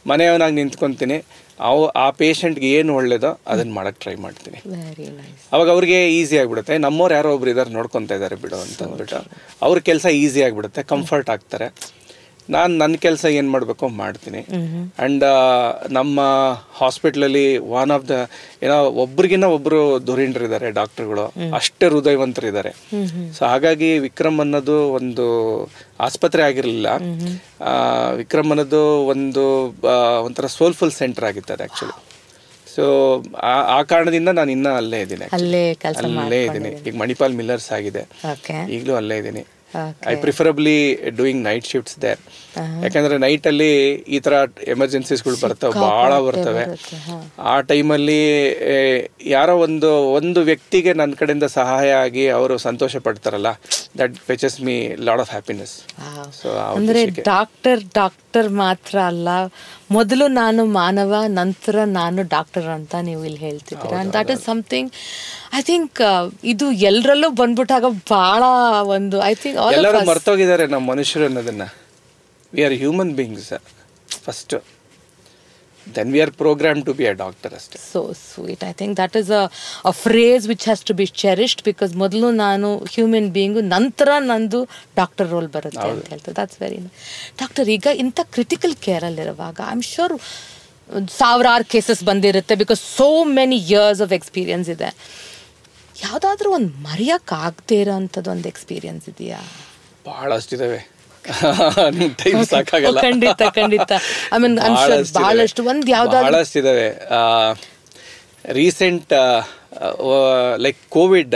ಮನೆಯವನಾಗಿ ನಿಂತ್ಕೊತೀನಿ. ಆ ಪೇಷಂಟ್ಗೆ ಏನು ಒಳ್ಳೇದೋ ಅದನ್ನು ಮಾಡೋಕ್ಕೆ ಟ್ರೈ ಮಾಡ್ತೀನಿ. ಅವಾಗ ಅವ್ರಿಗೆ ಈಸಿ ಆಗಿಬಿಡುತ್ತೆ. ನಮ್ಮವ್ರು ಯಾರೋ ಒಬ್ರು ಇದ್ದಾರೆ ನೋಡ್ಕೊತಾ ಇದ್ದಾರೆ ಬಿಡು ಅಂತ ಅಂದ್ಬಿಟ್ಟು ಅವ್ರ ಕೆಲಸ ಈಸಿ ಆಗಿಬಿಡುತ್ತೆ, ಕಂಫರ್ಟ್ ಆಗ್ತಾರೆ. ನಾನು ನನ್ನ ಕೆಲಸ ಏನು ಮಾಡಬೇಕೋ ಮಾಡ್ತೀನಿ. ಆ್ಯಂಡ್ ನಮ್ಮ ಹಾಸ್ಪಿಟ್ಲಲ್ಲಿ ಒನ್ ಆಫ್ ದ ಒಬ್ರಿಗಿನ್ನ ಒಬ್ಬರು ಧುರೀಣರಿದ್ದಾರೆ ಡಾಕ್ಟರ್ಗಳು, ಅಷ್ಟೇ ಹೃದಯವಂತರಿದ್ದಾರೆ. ಸೊ ಹಾಗಾಗಿ ವಿಕ್ರಮ್ ಅನ್ನೋದು ಒಂದು ಆಸ್ಪತ್ರೆ ಆಗಿರಲಿಲ್ಲ, ವಿಕ್ರಮ್ ಅನ್ನೋದು ಒಂಥರ ಸೋಲ್ಫುಲ್ ಸೆಂಟರ್ ಆಗಿತ್ತು ಅದು ಆ್ಯಕ್ಚುಲಿ. ಸೊ ಆ ಕಾರಣದಿಂದ ನಾನು ಇನ್ನೂ ಅಲ್ಲೇ ಇದ್ದೀನಿ, ಅಲ್ಲೇ ಇದ್ದೀನಿ. ಈಗ ಮಣಿಪಾಲ್ ಮಿಲ್ಲರ್ಸ್ ಆಗಿದೆ, ಈಗಲೂ ಅಲ್ಲೇ ಇದ್ದೀನಿ. I preferably doing night shifts there. ಯಾಕಂದ್ರೆ ನೈಟಲ್ಲಿ ಈ ಥರ ಎಮರ್ಜೆನ್ಸೀಸ್ಗಳು ಬರ್ತವೆ, ಭಾಳ ಬರ್ತವೆ. ಆ ಟೈಮಲ್ಲಿ ಯಾರೋ ಒಂದು ವ್ಯಕ್ತಿಗೆ ನನ್ನ ಕಡೆಯಿಂದ ಸಹಾಯ ಆಗಿ ಅವರು ಸಂತೋಷ ಪಡ್ತಾರಲ್ಲ, that fetches me lot of happiness. So ಅಂದರೆ ಡಾಕ್ಟರ್ ಮಾತ್ರ ಅಲ್ಲ, ಮೊದಲು ನಾನು ಮಾನವ, ನಂತರ ನಾನು ಡಾಕ್ಟರ್ ಅಂತ ನೀವು ಇಲ್ಲಿ ಹೇಳ್ತಿದ್ದೀರಾ. And that is something I think ಇದು ಎಲ್ಲರಲ್ಲೂ ಬಂದ್ಬಿಟ್ಟಾಗ ಬಹಳ ಒಂದು ಐ ಥಿಂಕ್ ಎಲ್ಲರೂ ಮರ್ತೋಗಿದ್ದಾರೆ ನಮ್ಮ ಮನುಷ್ಯರು ಅನ್ನೋದನ್ನ. We are human beings first, then we are programmed to be a doctor ಅಷ್ಟೇ. So sweet. I think that is a phrase which has to be cherished, because ಮೊದಲು ನಾನು ಹ್ಯೂಮನ್ ಬೀಯಿಂಗು, ನಂತರ ನಂದು doctor roll ಬರುತ್ತೆ ಅಂತ ಹೇಳ್ತಾರೆ. That's very nice. Doctor, ಈಗ ಇಂಥ ಕ್ರಿಟಿಕಲ್ ಕೇರಲ್ಲಿರುವಾಗ ಐ ಆಮ್ ಶ್ಯೂರ್ ಸಾವಿರಾರು ಕೇಸಸ್ ಬಂದಿರುತ್ತೆ, because so many years of experience ಇದೆ. ಯಾವುದಾದ್ರೂ ಒಂದು ಮರೆಯೋಕ್ಕಾಗದೇ ಇರೋ ಅಂಥದ್ದು ಒಂದು ಎಕ್ಸ್ಪೀರಿಯನ್ಸ್ ಇದೆಯಾ? ಭಾಳಷ್ಟಿದ್ದಾವೆ, ಟೈಮ್ ಸಾಕಾಗಲ್ಲ. ಖಂಡಿತ ಐ ಮೀನ್ ಬಹಳಷ್ಟು ಒಂದು ಯಾವ್ದಾದ್ರು ಬಹಳಷ್ಟಿದಾವೆ. Recent like Covid,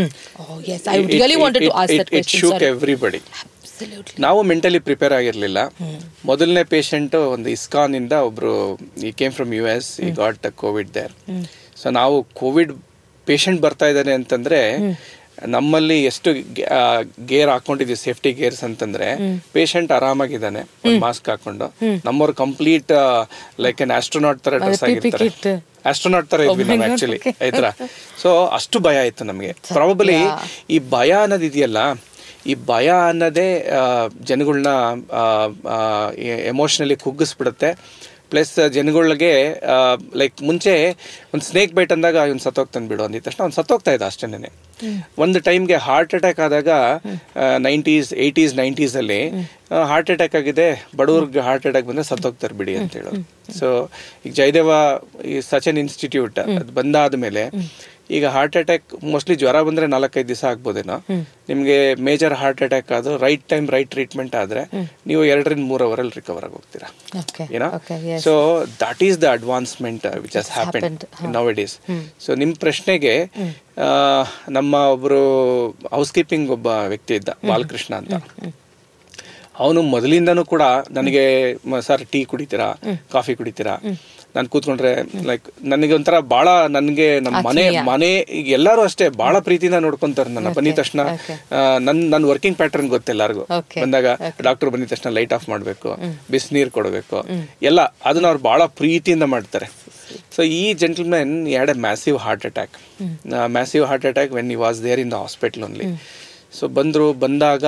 it shook everybody. ನಾವು ಮೆಂಟಲಿ ಪ್ರಿಪೇರ್ ಆಗಿರಲಿಲ್ಲ. ಮೊದಲನೇ ಪೇಷಂಟ್ ಒಂದು ಇಸ್ಕಾನ್ ಇಂದ ಒಬ್ರು, he came from US, he got Covid there. So ನಾವು ಕೋವಿಡ್ ಪೇಷಂಟ್ ಬರ್ತಾ ಇದ್ದಾನೆ ಅಂತಂದ್ರೆ ನಮ್ಮಲ್ಲಿ ಎಷ್ಟು ಗೇರ್ ಹಾಕೊಂಡಿದ್ವಿ, ಸೇಫ್ಟಿ ಗೇರ್ಸ್ ಅಂತಂದ್ರೆ, ಪೇಷಂಟ್ ಆರಾಮಾಗಿದ್ದಾನೆ ಮಾಸ್ಕ್ ಹಾಕೊಂಡು. ನಮ್ಮವ್ರು ಕಂಪ್ಲೀಟ್ ಲೈಕ್ ಎನ್ ಆಸ್ಟ್ರೋನಾಟ್ ತರ ಡ್ರೆಸ್ ಆಗಿರ್ತಾರೆ, ಆಸ್ಟ್ರೋನಾಟ್ ತರ ಇದ್ವಿ ನಾವು ಆಕ್ಚುಲಿ ಆಯ್ತಾ. ಸೊ ಅಷ್ಟು ಭಯ ಆಯ್ತು ನಮಗೆ. ಪ್ರಾಬಬಲಿ ಈ ಭಯ ಅನ್ನೋದಿದೆಯಲ್ಲ, ಈ ಭಯ ಅನ್ನೋದೇ ಜನಗಳನ್ನ ಎಮೋಷನಲಿ ಕುಗ್ಗಿಸ್ಬಿಡುತ್ತೆ. ಪ್ಲಸ್ ಜನಗಳಿಗೆ ಲೈಕ್ ಮುಂಚೆ ಒಂದು ಸ್ನೇಕ್ ಬೈಟ್ ಅಂದಾಗ ಅವ್ನು ಸತ್ತೋಗ್ತಾನೆ ಬಿಡು ಅಂದಿದ ತಕ್ಷಣ ಅವ್ನು ಸತ್ತೋಗ್ತಾ ಇದ್ದ ಅಷ್ಟೇನೆ. ಒಂದು ಟೈಮ್ಗೆ ಹಾರ್ಟ್ ಅಟ್ಯಾಕ್ ಆದಾಗ 90s 80s 90s ಅಲ್ಲಿ ಹಾರ್ಟ್ ಅಟ್ಯಾಕ್ ಆಗಿದೆ, ಬಡವ್ರಿಗೆ ಹಾರ್ಟ್ ಅಟ್ಯಾಕ್ ಬಂದರೆ ಸತ್ತೋಗ್ತಾರೆ ಬಿಡಿ ಅಂತ ಹೇಳೋದು. ಸೊ ಈಗ ಜಯದೇವ ಈ ಸಚನ್ ಇನ್ಸ್ಟಿಟ್ಯೂಟ್ ಅದು ಬಂದಾದ ಮೇಲೆ ಈಗ ಹಾರ್ಟ್ ಅಟ್ಯಾಕ್ ಮೋಸ್ಟ್ಲಿ ಜ್ವರ ಬಂದರೆ 4-5 ದಿವಸ ಆಗ್ಬೋದೇನೋ. ನಿಮಗೆ ಮೇಜರ್ ಹಾರ್ಟ್ ಅಟ್ಯಾಕ್ ಆದರೂ ರೈಟ್ ಟೈಮ್ ರೈಟ್ ಟ್ರೀಟ್ಮೆಂಟ್ ಆದರೆ ನೀವು 2-3 ಅವರಲ್ಲಿ ರಿಕವರ್ ಆಗಿ ಹೋಗ್ತೀರಾ ಏನೋ. So that is the advancement which has happened now it is. So ನಿಮ್ಮ ಪ್ರಶ್ನೆಗೆ, ನಮ್ಮ ಒಬ್ಬರು ಹೌಸ್ ಕೀಪಿಂಗ್ ಒಬ್ಬ ವ್ಯಕ್ತಿ ಇದ್ದ, ಬಾಲಕೃಷ್ಣ ಅಂತ. ಅವನು ಮೊದಲಿಂದನೂ ಕೂಡ ನನಗೆ, ಸರ್ ಟೀ ಕುಡಿತೀರಾ, ಕಾಫಿ ಕುಡಿತೀರಾ, ನಾನು ಕೂತ್ಕೊಂಡ್ರೆ ಲೈಕ್ ನನಗೆ ಒಂಥರ ಭಾಳ, ನನಗೆ ನಮ್ಮ ಮನೆ ಈಗ ಎಲ್ಲರೂ ಅಷ್ಟೇ ಭಾಳ ಪ್ರೀತಿಯಿಂದ ನೋಡ್ಕೊಂತಾರೆ ನನ್ನ. ಬಂದಿದ ತಕ್ಷಣ ನನ್ನ ವರ್ಕಿಂಗ್ ಪ್ಯಾಟರ್ನ್ ಗೊತ್ತು ಎಲ್ಲರಿಗೂ. ಬಂದಾಗ ಡಾಕ್ಟರ್ ಬಂದಿದ ತಕ್ಷಣ ಲೈಟ್ ಆಫ್ ಮಾಡಬೇಕು, ಬಿಸಿನೀರು ಕೊಡಬೇಕು, ಎಲ್ಲ ಅದನ್ನ ಅವ್ರು ಭಾಳ ಪ್ರೀತಿಯಿಂದ ಮಾಡ್ತಾರೆ. ಸೊ ಈ gentleman had a massive heart attack when he was there in the hospital only. So ಬಂದಾಗ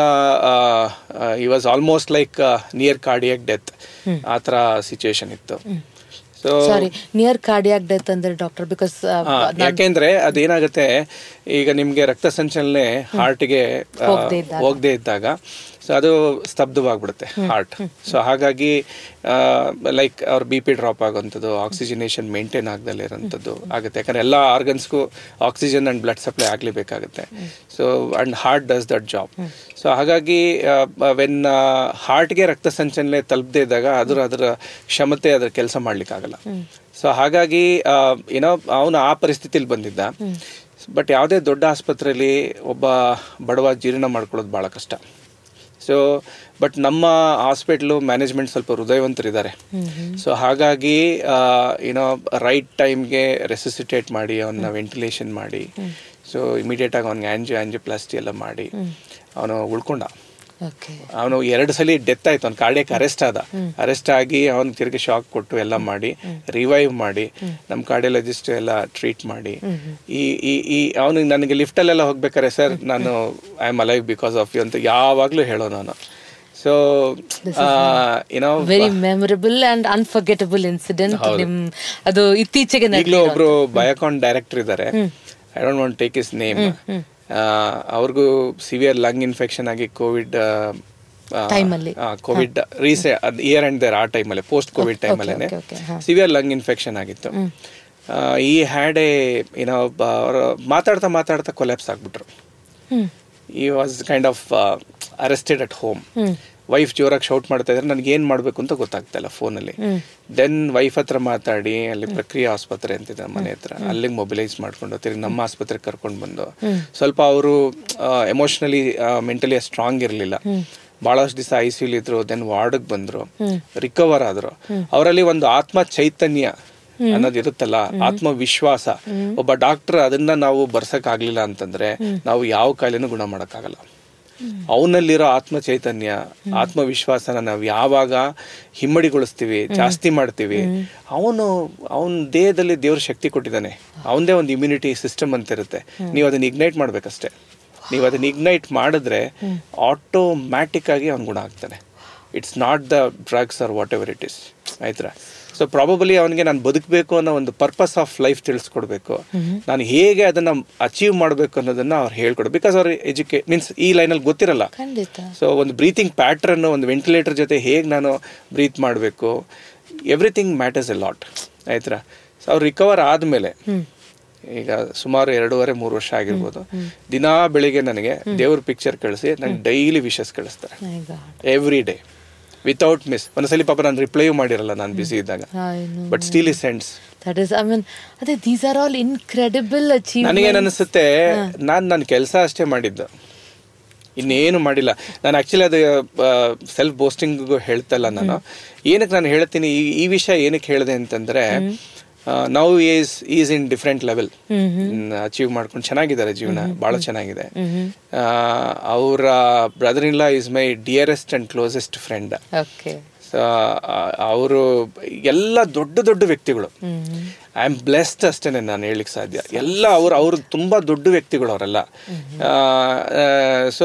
he was almost like near cardiac death, ಆ ಥರ ಸಿಚುವೇಶನ್ ಇತ್ತು. ಸೊ ನಿಯರ್ ಕಾರ್ಡಿಯಾಕ್ ಡೆತ್ ಅಂದ್ರೆ ಡಾಕ್ಟರ್, ಬಿಕಾಸ್ ಯಾಕೆಂದ್ರೆ ಅದೇನಾಗುತ್ತೆ, ಈಗ ನಿಮ್ಗೆ ರಕ್ತ ಸಂಚಲನೆ ಹಾರ್ಟ್ಗೆ ಹೋಗದೆ ಇದ್ದಾಗ ಸೊ ಅದು ಸ್ತಬ್ಧವಾಗ್ಬಿಡುತ್ತೆ ಹಾರ್ಟ್. ಸೊ ಹಾಗಾಗಿ ಲೈಕ್ ಅವ್ರ BP ಡ್ರಾಪ್ ಆಗೋಂಥದ್ದು, ಆಕ್ಸಿಜನೇಷನ್ ಮೇಂಟೈನ್ ಆಗದಲ್ಲೇ ಇರೋಂಥದ್ದು ಆಗುತ್ತೆ. ಯಾಕಂದರೆ ಎಲ್ಲ ಆರ್ಗನ್ಸ್ಗೂ ಆಕ್ಸಿಜನ್ ಆ್ಯಂಡ್ ಬ್ಲಡ್ ಸಪ್ಲೈ ಆಗಲೇಬೇಕಾಗುತ್ತೆ. So and heart does that job. So ಹಾಗಾಗಿ ವೆನ್ ಹಾರ್ಟ್ಗೆ ರಕ್ತ ಸಂಚಲನೆ ತಲುಪದೇ ಇದ್ದಾಗ ಅದರ ಕ್ಷಮತೆ ಅದರ ಕೆಲಸ ಮಾಡಲಿಕ್ಕಾಗಲ್ಲ. ಸೊ ಹಾಗಾಗಿ ಅವನು ಆ ಪರಿಸ್ಥಿತಿಲಿ ಬಂದಿದ್ದ. ಬಟ್ ಯಾವುದೇ ದೊಡ್ಡ ಆಸ್ಪತ್ರೆಯಲ್ಲಿ ಒಬ್ಬ ಬಡವ ಜೀರ್ಣ ಮಾಡ್ಕೊಳ್ಳೋದು ಭಾಳ ಕಷ್ಟ. ಸೊ ಬಟ್ ನಮ್ಮ ಹಾಸ್ಪಿಟ್ಲು ಮ್ಯಾನೇಜ್ಮೆಂಟ್ ಸ್ವಲ್ಪ ಹೃದಯವಂತರಿದ್ದಾರೆ. ಸೊ ಹಾಗಾಗಿ ರೈಟ್ ಟೈಮ್ಗೆ ರೆಸಿಸಿಟೇಟ್ ಮಾಡಿ ಅವನ್ನ ವೆಂಟಿಲೇಷನ್ ಮಾಡಿ, ಸೊ ಇಮಿಡಿಯೇಟಾಗಿ ಅವ್ನಿಗೆ ಆಂಜಿಯೋಪ್ಲಾಸ್ಟಿ ಎಲ್ಲ ಮಾಡಿ ಅವನು ಉಳ್ಕೊಂಡ. ಅವನು 2 ಸಲ ಡೆತ್ ಆಯ್ತು, ಅವ್ನು ಕಾರ್ಡಿಯಾಕ್ ಅರೆಸ್ಟ್ ಆಗಿ ಅವ್ನು ತಿರುಗಿ ಶಾಕ್ ಕೊಟ್ಟು ಎಲ್ಲ ಮಾಡಿ ರಿವೈವ್ ಮಾಡಿ ನಮ್ಮ ಕಾರ್ಡಿಯಾಲಜಿಸ್ಟ್ ಎಲ್ಲ ಟ್ರೀಟ್ ಮಾಡಿ ಈ ಅವನಿಗೆ ನನಗೆ ಲಿಫ್ಟಲ್ಲೆಲ್ಲ ಹೋಗ್ಬೇಕಾರೆ, ಸರ್ ನಾನು I am alive because of you ಅಂತ ಯಾವಾಗಲೂ ಹೇಳೋ ನಾನು. ಸೊ ಏನೋ very memorable and unforgettable incident. ಅದು ಇತ್ತೀಚೆಗೆ ಈಗಲೂ ಒಬ್ರು ಬಯೋಕಾನ್ ಡೈರೆಕ್ಟರ್ ಇದ್ದಾರೆ, I don't want take his name. ಅವ್ರಿಗೂ ಸಿವಿಯರ್ ಲಂಗ್ ಇನ್ಫೆಕ್ಷನ್ ಆಗಿ ಕೋವಿಡ್ ಇಯರ್ ಎಂಡ್ ದೇರ್ ಆ ಟೈಮಲ್ಲಿ, ಪೋಸ್ಟ್ ಕೋವಿಡ್ ಟೈಮಲ್ಲೇ ಸಿವಿಯರ್ ಲಂಗ್ ಇನ್ಫೆಕ್ಷನ್ ಆಗಿತ್ತು. ಈ ಹ್ಯಾಡ್ ಏನೋ ಅವರು ಮಾತಾಡ್ತಾ ಕೊಲ್ಯಾಪ್ಸ್ ಆಗ್ಬಿಟ್ರು. He was kind of arrested at home. Wife ಜೋರಾಗಿ ಶೌಟ್ ಮಾಡ್ತಾ ಇದ್ರೆ ನನಗೆ ಏನು ಮಾಡಬೇಕು ಅಂತ ಗೊತ್ತಾಗ್ತಾ ಇಲ್ಲ ಫೋನಲ್ಲಿ. ದೆನ್ ವೈಫ್ ಹತ್ರ ಮಾತಾಡಿ ಅಲ್ಲಿ ಪ್ರಕ್ರಿಯೆ ಆಸ್ಪತ್ರೆ ಅಂತಿದೆ ಮನೆ ಹತ್ರ, ಅಲ್ಲಿಗೆ ಮೊಬಿಲೈಸ್ ಮಾಡ್ಕೊಂಡು ತಿರುಗಿ ನಮ್ಮ ಆಸ್ಪತ್ರೆಗೆ ಕರ್ಕೊಂಡು ಬಂದು, ಸ್ವಲ್ಪ ಅವರು ಎಮೋಷನಲಿ ಮೆಂಟಲಿ ಸ್ಟ್ರಾಂಗ್ ಇರಲಿಲ್ಲ. ಬಹಳಷ್ಟು ದಿವಸ ICU ಇದ್ರು. ದೆನ್ ವಾರ್ಡ್ಗೆ ಬಂದ್ರು, ರಿಕವರ್ ಆದ್ರು. ಅವರಲ್ಲಿ ಒಂದು ಆತ್ಮ ಚೈತನ್ಯ ಅನ್ನೋದು ಇರುತ್ತಲ್ಲ, ಆತ್ಮವಿಶ್ವಾಸ. ಒಬ್ಬ ಡಾಕ್ಟರ್ ಅದನ್ನ ನಾವು ಬರ್ಸಕ್ ಆಗ್ಲಿಲ್ಲ ಅಂತಂದ್ರೆ ನಾವು ಯಾವ ಕಾಯಿಲೆನೂ ಗುಣ ಮಾಡಕ್ಕಾಗಲ್ಲ. ಅವನಲ್ಲಿರೋ ಆತ್ಮ ಚೈತನ್ಯ, ಆತ್ಮವಿಶ್ವಾಸನ ನಾವು ಯಾವಾಗ ಹಿಮ್ಮಡಿಗೊಳಿಸ್ತೀವಿ, ಜಾಸ್ತಿ ಮಾಡ್ತೀವಿ, ಅವನ ದೇಹದಲ್ಲಿ ದೇವ್ರ ಶಕ್ತಿ ಕೊಟ್ಟಿದ್ದಾನೆ. ಅವನದೇ ಒಂದು ಇಮ್ಯುನಿಟಿ ಸಿಸ್ಟಮ್ ಅಂತ ಇರುತ್ತೆ. ನೀವು ಅದನ್ನ ಇಗ್ನೈಟ್ ಮಾಡ್ಬೇಕಷ್ಟೇ. ನೀವು ಅದನ್ನ ಇಗ್ನೈಟ್ ಮಾಡಿದ್ರೆ ಆಟೋಮ್ಯಾಟಿಕ್ ಆಗಿ ಅವ್ನು ಗುಣ ಆಗ್ತಾನೆ. It's not the drugs or whatever it is, ಆಯ್ತಾ. ಸೊ ಪ್ರಾಬಬಲಿ ಅವನಿಗೆ ನಾನು ಬದುಕಬೇಕು ಅನ್ನೋ ಒಂದು ಪರ್ಪಸ್ ಆಫ್ ಲೈಫ್ ತಿಳಿಸ್ಕೊಡ್ಬೇಕು, ನಾನು ಹೇಗೆ ಅದನ್ನ ಅಚೀವ್ ಮಾಡಬೇಕು ಅನ್ನೋದನ್ನ ಅವ್ರು ಹೇಳ್ಕೊಡು. ಬಿಕಾಸ್ ಅವ್ರ ಮೀನ್ಸ್ ಈ ಲೈನಲ್ಲಿ ಗೊತ್ತಿರಲ್ಲ. ಸೊ ಒಂದು ಬ್ರೀತಿಂಗ್ ಪ್ಯಾಟ್ರನ್, ಒಂದು ವೆಂಟಿಲೇಟರ್ ಜೊತೆ ಹೇಗೆ ನಾನು ಬ್ರೀತ್ ಮಾಡಬೇಕು, ಎವ್ರಿಥಿಂಗ್ ಮ್ಯಾಟರ್ಸ್ ಎ ಲಾಟ್, ಆಯ್ತಾ. ಸೊ ಅವ್ರು ರಿಕವರ್ ಆದ್ಮೇಲೆ ಈಗ ಸುಮಾರು 2.5-3 ವರ್ಷ ಆಗಿರ್ಬೋದು, ದಿನಾ ಬೆಳಿಗ್ಗೆ ನನಗೆ ದೇವ್ರ ಪಿಕ್ಚರ್ ಕಳಿಸಿ ನಂಗೆ ಡೈಲಿ ವಿಶಸ್ ಕಳಿಸ್ತಾರೆ, ಎವ್ರಿ ಡೇ ವಿತೌಟ್ ಮಿಸ್. ಒಂದ್ಸಲಿ ಪಾಪ ನಾನು ರಿಪ್ಲೈ ಮಾಡಿರಲ್ಲ, ನಾನು ಬಿಸಿ ಇದ್ದಾಗ, but still he sends. these are all incredible achievements. ನನಗೇನು ಅನಿಸುತ್ತೆ, ನನ್ನ ಕೆಲಸ ಅಷ್ಟೇ ಮಾಡಿದ್ದು, ಇನ್ನೇನು ಮಾಡಿಲ್ಲ. ನಾನು ಆಕ್ಚುಲಿ ಅದು ಸೆಲ್ಫ್ ಬೋಸ್ಟಿಂಗ್ ಹೇಳ್ತಾ ಇಲ್ಲ. ನಾನು ಏನಕ್ಕೆ ನಾನು ಹೇಳ್ತೀನಿ, ಈ ವಿಷಯ ಏನಕ್ಕೆ ಹೇಳಿದೆ ಅಂತಂದ್ರೆ, ನಾವು is in different level achieve ಮಾಡ್ಕೊಂಡು ಚೆನ್ನಾಗಿದ್ದಾರೆ, ಜೀವನ ಬಹಳ ಚೆನ್ನಾಗಿದೆ. ಅವರ brother in law is my dearest and closest friend. ಅವರು ಎಲ್ಲ ದೊಡ್ಡ ವ್ಯಕ್ತಿಗಳು. ಐ ಆಮ್ ಬ್ಲೆಸ್ಡ್ ಅಷ್ಟೇನೆ ನಾನು ಹೇಳಿಕ್ ಸಾಧ್ಯ. ಎಲ್ಲ ಅವರು ತುಂಬಾ ದೊಡ್ಡ ವ್ಯಕ್ತಿಗಳು ಅವರೆಲ್ಲ. ಸೊ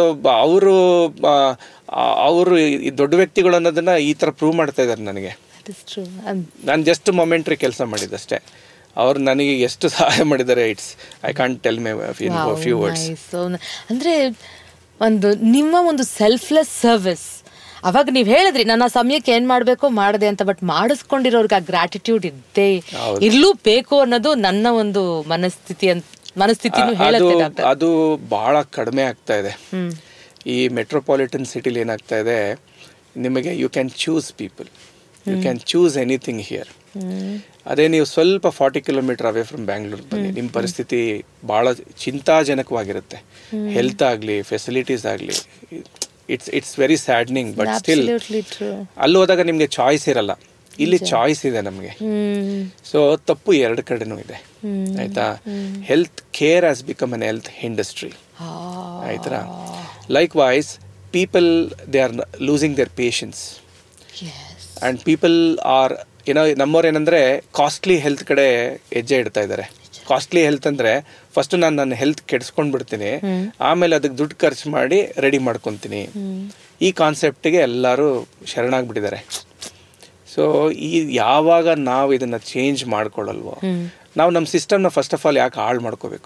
ಅವರು ದೊಡ್ಡ ವ್ಯಕ್ತಿಗಳು ಅನ್ನೋದನ್ನ ಈ ತರ ಪ್ರೂವ್ ಮಾಡ್ತಾ ಇದ್ದಾರೆ ನನಗೆ. ನಾನು ಜಸ್ಟ್ ಮೊಮೆಂಟ್ರಿ ಕೆಲಸ ಮಾಡಿದಷ್ಟೇ. ಅವ್ರು ನನಗೆ ಎಷ್ಟು ಸಹಾಯ ಮಾಡಿದ್ದಾರೆ, it's I can't tell my in few words. ಅಂದ್ರೆ ನಿಮ್ಮ ಒಂದು ಸೆಲ್ಫ್ಲೆಸ್ ಸರ್ವಿಸ್. ಅವಾಗ ನೀವು ಹೇಳಿದ್ರಿ ನನ್ನ ಸಮಯಕ್ಕೆ ಏನ್ ಮಾಡ್ಬೇಕೋ ಮಾಡಿದೆ ಅಂತ, ಬಟ್ ಮಾಡಿಸ್ಕೊಂಡಿರೋರ್ಗೆ ಆ ಗ್ರಾಟಿಟ್ಯೂಡ್ ಇದ್ದೇ ಇರ್ಲೂಬೇಕು ಅನ್ನೋದು ನನ್ನ ಒಂದು ಮನಸ್ಥಿತಿನೂ ಹೇಳುತ್ತೆ. ಅದು ಬಹಳ ಕಡಿಮೆ ಆಗ್ತಾ ಇದೆ ಈ ಮೆಟ್ರೋಪಾಲಿಟನ್ ಸಿಟಿಲಿ. ಏನಾಗ್ತಾ ಇದೆ, ನಿಮಗೆ you can choose people, you can choose anything here. ಅದೇ ನೀವು ಸ್ವಲ್ಪ 40 ಕಿಲೋಮೀಟರ್ ಅವೇ ಫ್ರಮ್ ಬ್ಯಾಂಗ್ಳೂರ್ ಬನ್ನಿ, ನಿಮ್ಮ ಪರಿಸ್ಥಿತಿ ಬಹಳ ಚಿಂತಾಜನಕವಾಗಿರುತ್ತೆ. ಹೆಲ್ತ್ ಆಗಲಿ, ಫೆಸಿಲಿಟೀಸ್ ಆಗಲಿ, it's very saddening. But still ಅಲ್ಲಿ ಹೋದಾಗ ನಿಮ್ಗೆ ಚಾಯ್ಸ್ ಇರಲ್ಲ. ಇಲ್ಲಿ ಚಾಯ್ಸ್ ಇದೆ ನಮಗೆ. ಸೊ ತಪ್ಪು ಎರಡು ಕಡೆನೂ ಇದೆ, ಆಯ್ತಾ. Health care has become an health industry, ಆಯ್ತಾ. Likewise people they are losing their patience and people are ನಮ್ಮವ್ರು ಏನಂದ್ರೆ ಕಾಸ್ಟ್ಲಿ ಹೆಲ್ತ್ ಕಡೆ ಹೆಜ್ಜೆ ಇಡ್ತಾ ಇದ್ದಾರೆ. ಕಾಸ್ಟ್ಲಿ ಹೆಲ್ತ್ ಅಂದ್ರೆ ಫಸ್ಟ್ ನಾನು ನನ್ನ ಹೆಲ್ತ್ ಕೆಡಿಸ್ಕೊಂಡ್ ಬಿಡ್ತೀನಿ, ಆಮೇಲೆ ಅದಕ್ಕೆ ದುಡ್ಡು ಖರ್ಚು ಮಾಡಿ ರೆಡಿ ಮಾಡ್ಕೊತೀನಿ. ಈ ಕಾನ್ಸೆಪ್ಟ್ಗೆ ಎಲ್ಲರೂ ಶರಣಾಗ್ಬಿಟ್ಟಿದ್ದಾರೆ. ಸೊ ಯಾವಾಗ ನಾವು ಇದನ್ನ ಚೇಂಜ್ ಮಾಡ್ಕೊಳ್ಳಲ್ವೋ, ನಾವು ನಮ್ಮ ಸಿಸ್ಟಮ್ನ ಫಸ್ಟ್ ಆಫ್ ಆಲ್ ಯಾಕೆ ಹಾಳು ಮಾಡ್ಕೋಬೇಕು.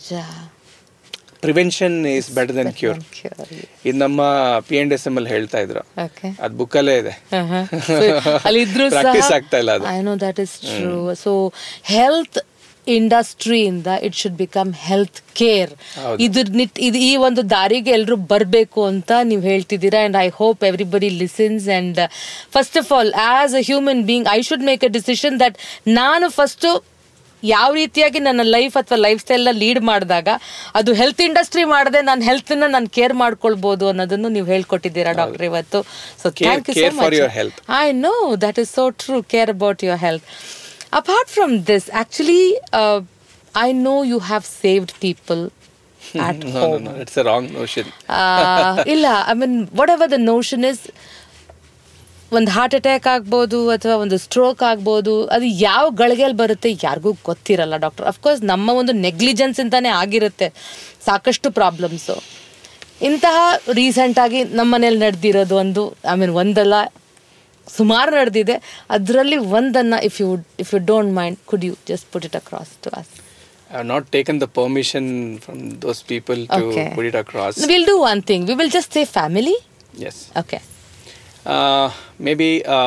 Prevention is better than cure. ಇದು ನಮ್ಮ P&SM ಅಲ್ಲಿ ಹೇಳ್ತಾ ಇದ್ರು, ಅದ್ ಬುಕ್ಕಲ್ಲೇ ಇದೆ. ಪ್ರಾಕ್ಟೀಸ್ ಆಗ್ತಾ ಇಲ್ಲ ಅದು. I know that is true. So health ಇಂಡಸ್ಟ್ರಿಯಿಂದ it should become health care. ಇದು ಈ ಒಂದು ದಾರಿಗೆ ಎಲ್ಲರೂ ಬರಬೇಕು ಅಂತ ನೀವು ಹೇಳ್ತಿದ್ದೀರಾ. And I hope everybody listens. And first of all as a human being I should make a decision that ನಾನು ಫಸ್ಟು ಯಾವ ರೀತಿಯಾಗಿ ನನ್ನ ಲೈಫ್ ಅಥವಾ ಲೈಫ್ ಸ್ಟೈಲ್ನ ಲೀಡ್ ಮಾಡಿದಾಗ ಅದು ಹೆಲ್ತ್ ಇಂಡಸ್ಟ್ರಿ ಮಾಡದೆ ನನ್ನ ಹೆಲ್ತ್ನ ನಾನು ಕೇರ್ ಮಾಡ್ಕೊಳ್ಬೋದು ಅನ್ನೋದನ್ನು ನೀವು ಹೇಳ್ಕೊಟ್ಟಿದ್ದೀರಾ ಡಾಕ್ಟರ್ ಇವತ್ತು. So thank you so much. I know that is so true. Care about your health. Apart from this, actually, I know you have saved people at home. No, it's a wrong notion. Illa, I mean, whatever the notion is, ಒಂದು heart attack ಆಗ್ಬೋದು ಅಥವಾ ಒಂದು stroke ಆಗ್ಬೋದು, ಅದು ಯಾವ ಗಳಿಗೆಯಲ್ಲಿ ಬರುತ್ತೆ ಯಾರಿಗೂ ಗೊತ್ತಿರಲ್ಲ ಡಾಕ್ಟರ್. ಅಫ್ಕೋರ್ಸ್ ನಮ್ಮ ಒಂದು ನೆಗ್ಲಿಜೆನ್ಸ್ ಇಂತಾನೆ ಆಗಿರುತ್ತೆ ಸಾಕಷ್ಟು ಪ್ರಾಬ್ಲಮ್ಸು. ಇಂತಹ ರೀಸೆಂಟಾಗಿ ನಮ್ಮ ಮನೇಲಿ ನಡೆದಿರೋದು ಒಂದಲ್ಲ ಸುಮಾರು ನಡೆದಿದೆ. ಅದರಲ್ಲಿ ಒಂದನ್ನು if you don't mind could you just put it across to us? I have not taken the permission from those people to put it across. We'll do one thing. We will just say family. Yes. Okay. Maybe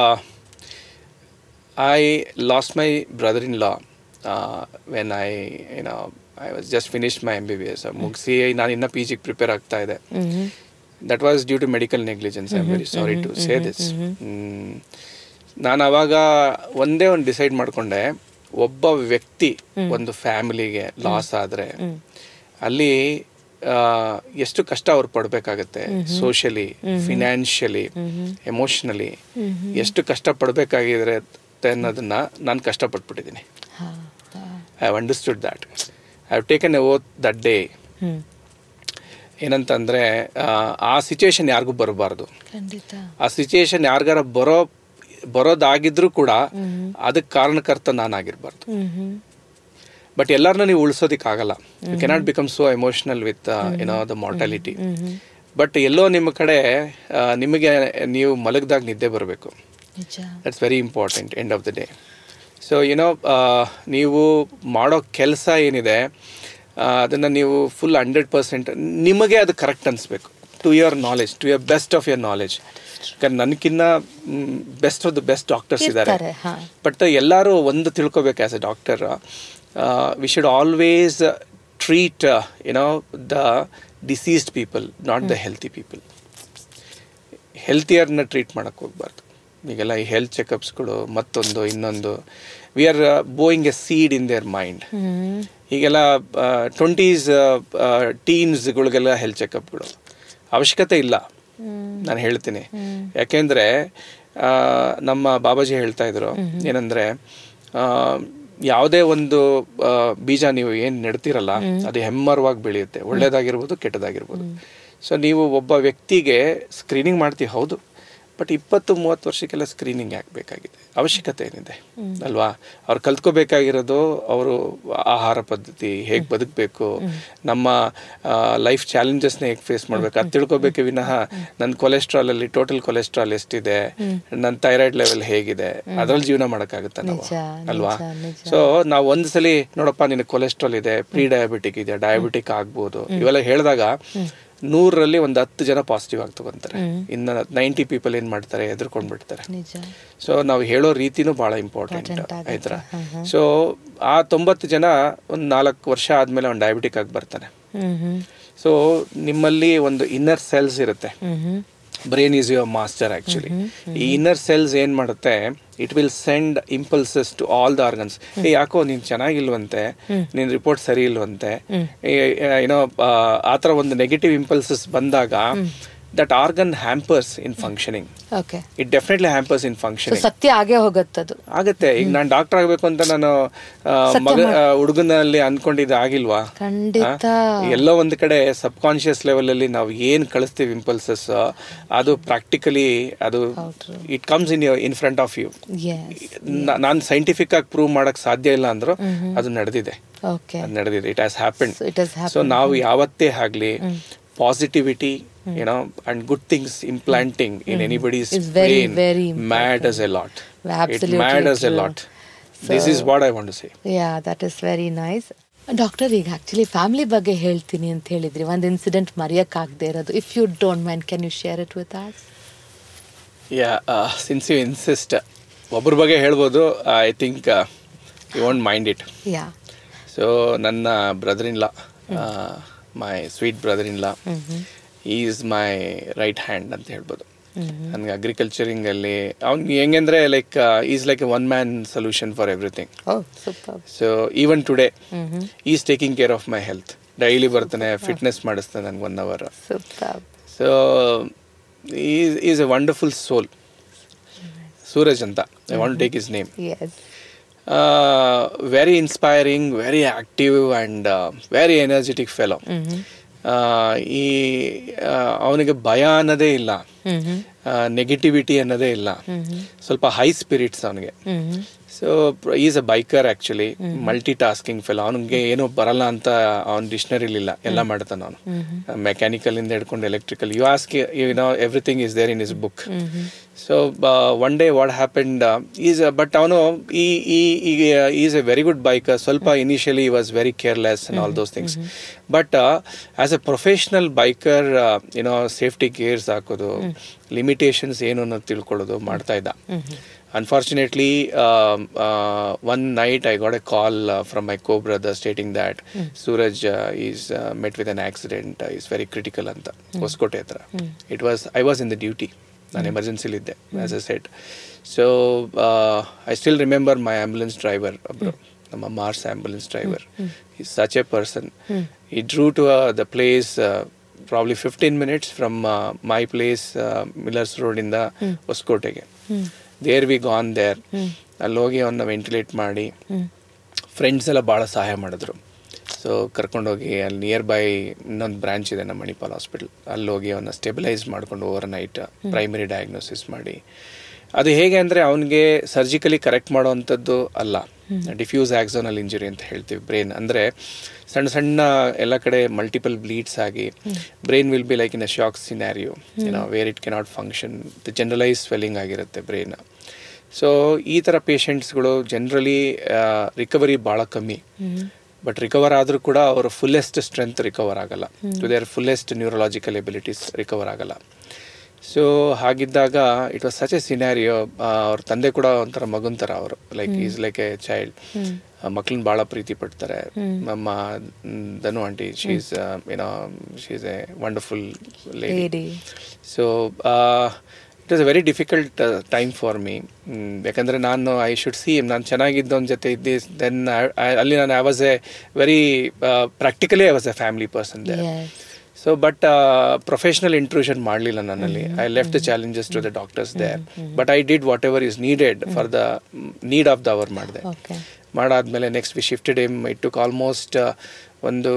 I lost my brother-in-law when I was just finished my MBBS. ಮುಗಿಸಿ ನಾನು ಇನ್ನು PG prepare ಆಗ್ತಾ ಇದೆ. That was due to medical negligence. I'm very sorry to say this. ನಾನು ಅವಾಗ ಒಂದೇ ಒಂದು decide ಮಾಡಿಕೊಂಡೆ, ಒಬ್ಬ ವ್ಯಕ್ತಿ ಒಂದು ಫ್ಯಾಮಿಲಿಗೆ ಲಾಸ್ ಆದರೆ ಅಲ್ಲಿ ಎಷ್ಟು ಕಷ್ಟ ಅವ್ರು ಪಡಬೇಕಾಗತ್ತೆ, ಸೋಷಿಯಲಿ, ಫಿನಾನ್ಷಿಯಲಿ, ಎಮೋಷನಲಿ ಎಷ್ಟು ಕಷ್ಟ ಪಡಬೇಕಾಗಿದ್ರೆ ಅನ್ನೋದನ್ನ ನಾನು ಕಷ್ಟಪಟ್ಬಿಟ್ಟಿದ್ದೀನಿ. I have understood that. I have taken a oath that day. ಏನಂತಂದರೆ ಆ ಸಿಚುವೇಶನ್ ಯಾರಿಗೂ ಬರಬಾರ್ದು. ಆ ಸಿಚುವೇಶನ್ ಯಾರಿಗಾರ ಬರೋದಾಗಿದ್ರೂ ಕೂಡ ಅದಕ್ಕೆ ಕಾರಣಕರ್ತ ನಾನಾಗಿರ್ಬಾರ್ದು. ಬಟ್ ಎಲ್ಲರನ್ನೂ ನೀವು ಉಳಿಸೋದಕ್ಕಾಗಲ್ಲ. You cannot become so emotional with the mortality. But ಎಲ್ಲೋ ನಿಮ್ಮ ಕಡೆ ನಿಮಗೆ ನೀವು ಮಲಗಿದಾಗ ನಿದ್ದೆ ಬರಬೇಕು. That's very important end of the day. So ನೀವು ಮಾಡೋ ಕೆಲಸ ಏನಿದೆ ಅದನ್ನು ನೀವು ಫುಲ್ 100% ನಿಮಗೆ ಅದು ಕರೆಕ್ಟ್ ಅನಿಸ್ಬೇಕು. To your knowledge, to your best of your knowledge. ಯಾಕಂದ್ರೆ ನನಗಿನ್ನ best of the best doctors ಇದ್ದಾರೆ. ಬಟ್ ಎಲ್ಲರೂ ಒಂದು ತಿಳ್ಕೊಬೇಕು, as a doctor we should always treat the diseased people, not the healthy people. ಹೆಲ್ತಿಯರ್ನ ಟ್ರೀಟ್ ಮಾಡೋಕ್ಕೆ ಹೋಗ್ಬಾರ್ದು. ಈಗೆಲ್ಲ ಈ ಹೆಲ್ತ್ ಚೆಕಪ್ಸ್ಗಳು ಮತ್ತೊಂದು ಇನ್ನೊಂದು, we are bowing a seed in their mind. ಈಗೆಲ್ಲ 20s ಟೀನ್ಸ್ಗಳಿಗೆಲ್ಲ ಹೆಲ್ತ್ ಚೆಕಪ್ಗಳು ಅವಶ್ಯಕತೆ ಇಲ್ಲ, ನಾನು ಹೇಳ್ತೀನಿ. ಯಾಕೆಂದರೆ ನಮ್ಮ ಬಾಬಾಜಿ ಹೇಳ್ತಾ ಇದ್ರು ಏನಂದರೆ, ಯಾವುದೇ ಒಂದು ಬೀಜ ನೀವು ಏನು ನೆಡ್ತಿರಲ್ಲ ಅದು ಹೆಮ್ಮರವಾಗಿ ಬೆಳೆಯುತ್ತೆ, ಒಳ್ಳೇದಾಗಿರ್ಬೋದು ಕೆಟ್ಟದಾಗಿರ್ಬೋದು. ಸೊ ನೀವು ಒಬ್ಬ ವ್ಯಕ್ತಿಗೆ ಸ್ಕ್ರೀನಿಂಗ್ ಮಾಡ್ತೀವಿ, ಹೌದು, ಬಟ್ 20-30 ವರ್ಷಕ್ಕೆಲ್ಲ ಸ್ಕ್ರೀನಿಂಗ್ ಯಾಕೆ ಬೇಕಾಗಿದೆ? ಅವಶ್ಯಕತೆ ಏನಿದೆ ಅಲ್ವಾ? ಅವ್ರು ಕಲ್ತ್ಕೋಬೇಕಾಗಿರೋದು ಅವರು ಆಹಾರ ಪದ್ಧತಿ, ಹೇಗೆ ಬದುಕಬೇಕು, ನಮ್ಮ ಲೈಫ್ ಚಾಲೆಂಜಸ್ನ ಹೇಗೆ ಫೇಸ್ ಮಾಡಬೇಕು ಅದು ತಿಳ್ಕೊಬೇಕೆ ವಿನಃ ನನ್ನ ಕೊಲೆಸ್ಟ್ರಾಲಲ್ಲಿ ಟೋಟಲ್ ಕೊಲೆಸ್ಟ್ರಾಲ್ ಎಷ್ಟಿದೆ, ನನ್ನ ಥೈರಾಯ್ಡ್ ಲೆವೆಲ್ ಹೇಗಿದೆ, ಅದರಲ್ಲಿ ಜೀವನ ಮಾಡೋಕ್ಕಾಗುತ್ತಾ ನಾವು ಅಲ್ವಾ? ಸೊ ನಾವು ಒಂದು ಸಲ ನೋಡಪ್ಪ ನಿನಗೆ ಕೊಲೆಸ್ಟ್ರಾಲ್ ಇದೆ, ಪ್ರೀ ಡಯಾಬಿಟಿಕ್ ಇದೆ, ಡಯಾಬಿಟಿಕ್ ಆಗ್ಬೋದು, ಇವೆಲ್ಲ ಹೇಳಿದಾಗ 100ರಲ್ಲಿ ಒಂದು 10 ಜನ ಪಾಸಿಟಿವ್ ಆಗಿ ತಗೊಂತಾರೆ. ಇನ್ನು 90 ಪೀಪಲ್ ಏನು ಮಾಡ್ತಾರೆ, ಹೆದರ್ಕೊಂಡ್ಬಿಡ್ತಾರೆ. ಸೊ ನಾವು ಹೇಳೋ ರೀತಿನೂ ಭಾಳ ಇಂಪಾರ್ಟೆಂಟ್ ಆಯ್ತಾ? ಸೊ ಆ 90 ಜನ ಒಂದು 4 ವರ್ಷ ಆದಮೇಲೆ ಒಂದು ಡಯಾಬಿಟಿಕ್ ಆಗಿ ಬರ್ತಾನೆ. ಸೊ ನಿಮ್ಮಲ್ಲಿ ಒಂದು ಇನ್ನರ್ ಸೆಲ್ಸ್ ಇರುತ್ತೆ. Brain is your master actually. ಈ ಇನ್ನರ್ ಸೆಲ್ಸ್ ಏನು ಮಾಡುತ್ತೆ, it will send impulses to all the organs. ಯಾಕೋ ನೀನು ಚೆನ್ನಾಗಿಲ್ವಂತೆ, ನಿನ್ನ ರಿಪೋರ್ಟ್ ಸರಿ ಇಲ್ವಂತೆ, ಆ ಥರ ಒಂದು ನೆಗೆಟಿವ್ ಇಂಪಲ್ಸಸ್ ಬಂದಾಗ that organ hampers in functioning. Okay. It definitely hampers in functioning. So ಸತ್ಯ ಆಗೇ ಹೋಗುತ್ತದು. ಆಗುತ್ತೆ. ಈಗ ನಾನು ಡಾಕ್ಟರ್ ಆಗಬೇಕು ಅಂತ ನಾನು ಹುಡುಗನಲ್ಲಿ ಅನ್ಕೊಂಡಿದ್ದು ಆಗಿಲ್ವಾ? ಖಂಡಿತ. ಎಲ್ಲೋ ಒಂದು ಕಡೆ ಸಬ್ ಕಾನ್ಶಿಯಸ್ ಲೆವೆಲ್ ಅಲ್ಲಿ ನಾವು ಏನ್ ಕಳಿಸ್ತೀವಿ ಇಂಪಲ್ಸಸ್, ಅದು ಪ್ರಾಕ್ಟಿಕಲಿ ಅದು it comes in front of you. ನಾನು ಸೈಂಟಿಫಿಕ್ ಆಗಿ ಪ್ರೂವ್ ಮಾಡಕ್ ಸಾಧ್ಯ ಇಲ್ಲ ಅಂದ್ರು ಅದು ನಡೆದಿದೆ. ಅದು ನಡೆದಿದೆ. It has happened. ಸೊ ನಾವು ಯಾವತ್ತೇ ಆಗ್ಲಿ positivity, and good things implanting in anybody's brain matters a lot. Absolutely. It matters a lot. So, this is what I want to say. Yeah, that is very nice. Doctor, ಈಗ actually family ಬಗ್ಗೆ ಹೇಳ್ತೀನಿ ಅಂತ ಹೇಳಿದ್ರಿ, ಒಂದು incident ಮರೆಯೋಕ್ಕಾಗದೇ ಇರೋದು. If you don't mind, can you share it with us? Since you insist, ಒಬ್ಬರ ಬಗ್ಗೆ ಹೇಳ್ಬೋದು. I think you won't mind it. So ನನ್ನ brother in law, my sweet brother in law, he is my right hand ಅಂತ ಹೇಳ್ಬೋದು. ನನಗೆ ಅಗ್ರಿಕಲ್ಚರಿಂಗಲ್ಲಿ ಅವ್ನಿಗೆ ಹೆಂಗಂದ್ರೆ like is like a one man solution for everything. So even today is taking care of my health. Daily ಬರ್ತಾನೆ, fitness ಮಾಡಿಸ್ತಾನೆ ನನಗೆ 1 hour. So is a wonderful soul. Suraj ಅಂತ, I want to take his name. Very inspiring, very active and very energetic fellow. ಅವನಿಗೆ ಭಯ ಅನ್ನೋದೇ ಇಲ್ಲ. Negativity ಅನ್ನೋದೇ ಇಲ್ಲ, ಸ್ವಲ್ಪ ಹೈ ಸ್ಪಿರಿಟ್ಸ್ ಅವನಿಗೆ. So is a biker actually, multitasking fellow. ಅವನಿಗೆ ಏನೋ ಬರಲ್ಲ ಅಂತ ಅವನ ಡಿಕ್ಷನರಿಲಿಲ್ಲ, ಎಲ್ಲ ಮಾಡ್ತಾನೆ ಅವನು. ಮೆಕ್ಯಾನಿಕಲ್ ಇಂದ ಹಿಡ್ಕೊಂಡು electrical, you ask everything is there in his book. So one day what happened is, but ಅವನು is a very good biker. ಸ್ವಲ್ಪ initially was very careless and all those things, but as a professional biker safety gears ಹಾಕೋದು, limitations ಏನು ಅನ್ನೋದು ತಿಳ್ಕೊಳ್ಳೋದು ಮಾಡ್ತಾ ಇದ್ದ. Unfortunately, one night I got a call from my co-brother stating that Suraj is met with an accident. Is very critical anta Hoskote hatra. I was in the duty. Nan emergency lidde, as I said. So I still remember my ambulance driver, ನಮ್ಮ Mars ambulance driver. He's such a person. He drove to the place probably 15 minutes from my place, Millers Road ಇಂದ ಹೊಸಕೋಟೆಗೆ. There we gone there. ಅಲ್ಲಿ ಹೋಗಿ ಅವನ್ನ ventilate ಮಾಡಿ, friends ಎಲ್ಲ ಭಾಳ ಸಹಾಯ ಮಾಡಿದ್ರು. ಸೊ ಕರ್ಕೊಂಡೋಗಿ ಅಲ್ಲಿ ನಿಯರ್ ಬೈ ಇನ್ನೊಂದು ಬ್ರಾಂಚ್ ಇದೆ ನಮ್ಮ ಮಣಿಪಾಲ್ ಹಾಸ್ಪಿಟಲ್, ಅಲ್ಲಿ ಹೋಗಿ ಅವನ್ನ ಸ್ಟೆಬಿಲೈಸ್ ಮಾಡ್ಕೊಂಡು ಓವರ್ ನೈಟ್ ಪ್ರೈಮರಿ ಡಯಾಗ್ನೋಸಿಸ್ ಮಾಡಿ. ಅದು ಹೇಗೆ ಅಂದರೆ ಅವನಿಗೆ ಸರ್ಜಿಕಲಿ ಕರೆಕ್ಟ್ ಮಾಡೋವಂಥದ್ದು ಅಲ್ಲ, ಡಿಫ್ಯೂಸ್ ಆಕ್ಸೋನಲ್ ಇಂಜುರಿ ಅಂತ ಹೇಳ್ತೀವಿ. ಬ್ರೈನ್ ಅಂದರೆ ಸಣ್ಣ ಸಣ್ಣ ಎಲ್ಲ ಕಡೆ ಮಲ್ಟಿಪಲ್ ಬ್ಲೀಡ್ಸ್ ಆಗಿ brain will be like in a shock scenario, where it cannot function, the generalise swelling ಆಗಿರುತ್ತೆ ಬ್ರೈನ್. ಸೊ ಈ ಥರ ಪೇಷಂಟ್ಸ್ಗಳು ಜನರಲಿ ರಿಕವರಿ ಭಾಳ ಕಮ್ಮಿ. ಬಟ್ ರಿಕವರ್ ಆದರೂ ಕೂಡ ಅವರ ಫುಲ್ಲೆಸ್ಟ್ ಸ್ಟ್ರೆಂತ್ ರಿಕವರ್ ಆಗಲ್ಲ, to their fullest neurological abilities recover ಆಗಲ್ಲ. ಸೊ ಹಾಗಿದ್ದಾಗ it was such a scenario. ಅವ್ರ ತಂದೆ ಕೂಡ ಒಂಥರ ಮಗನ್ ಥರ ಅವರು, like is like a child. ಮಕ್ಳನ್ನ ಭಾಳ ಪ್ರೀತಿ ಪಡ್ತಾರೆ. ನಮ್ಮ Dhanu aunty, she's she's a wonderful lady. So it was a very difficult time for me. ಯಾಕಂದರೆ ಐ ಶುಡ್ ಸಿ, ನಾನು ಚೆನ್ನಾಗಿದ್ದವನ ಜೊತೆ ಇದ್ದೆ. ದೆನ್ ಅಲ್ಲಿ I was a very practically I was a family person there. So but professional intrusion ಮಾಡಲಿಲ್ಲ ನನ್ನಲ್ಲಿ. I left the challenges to the doctors there, but I did whatever is needed for the need of the hour ಮಾಡಿದೆ. ಮಾಡಾದ್ಮೇಲೆ next we shifted him. It took almost ಒಂದು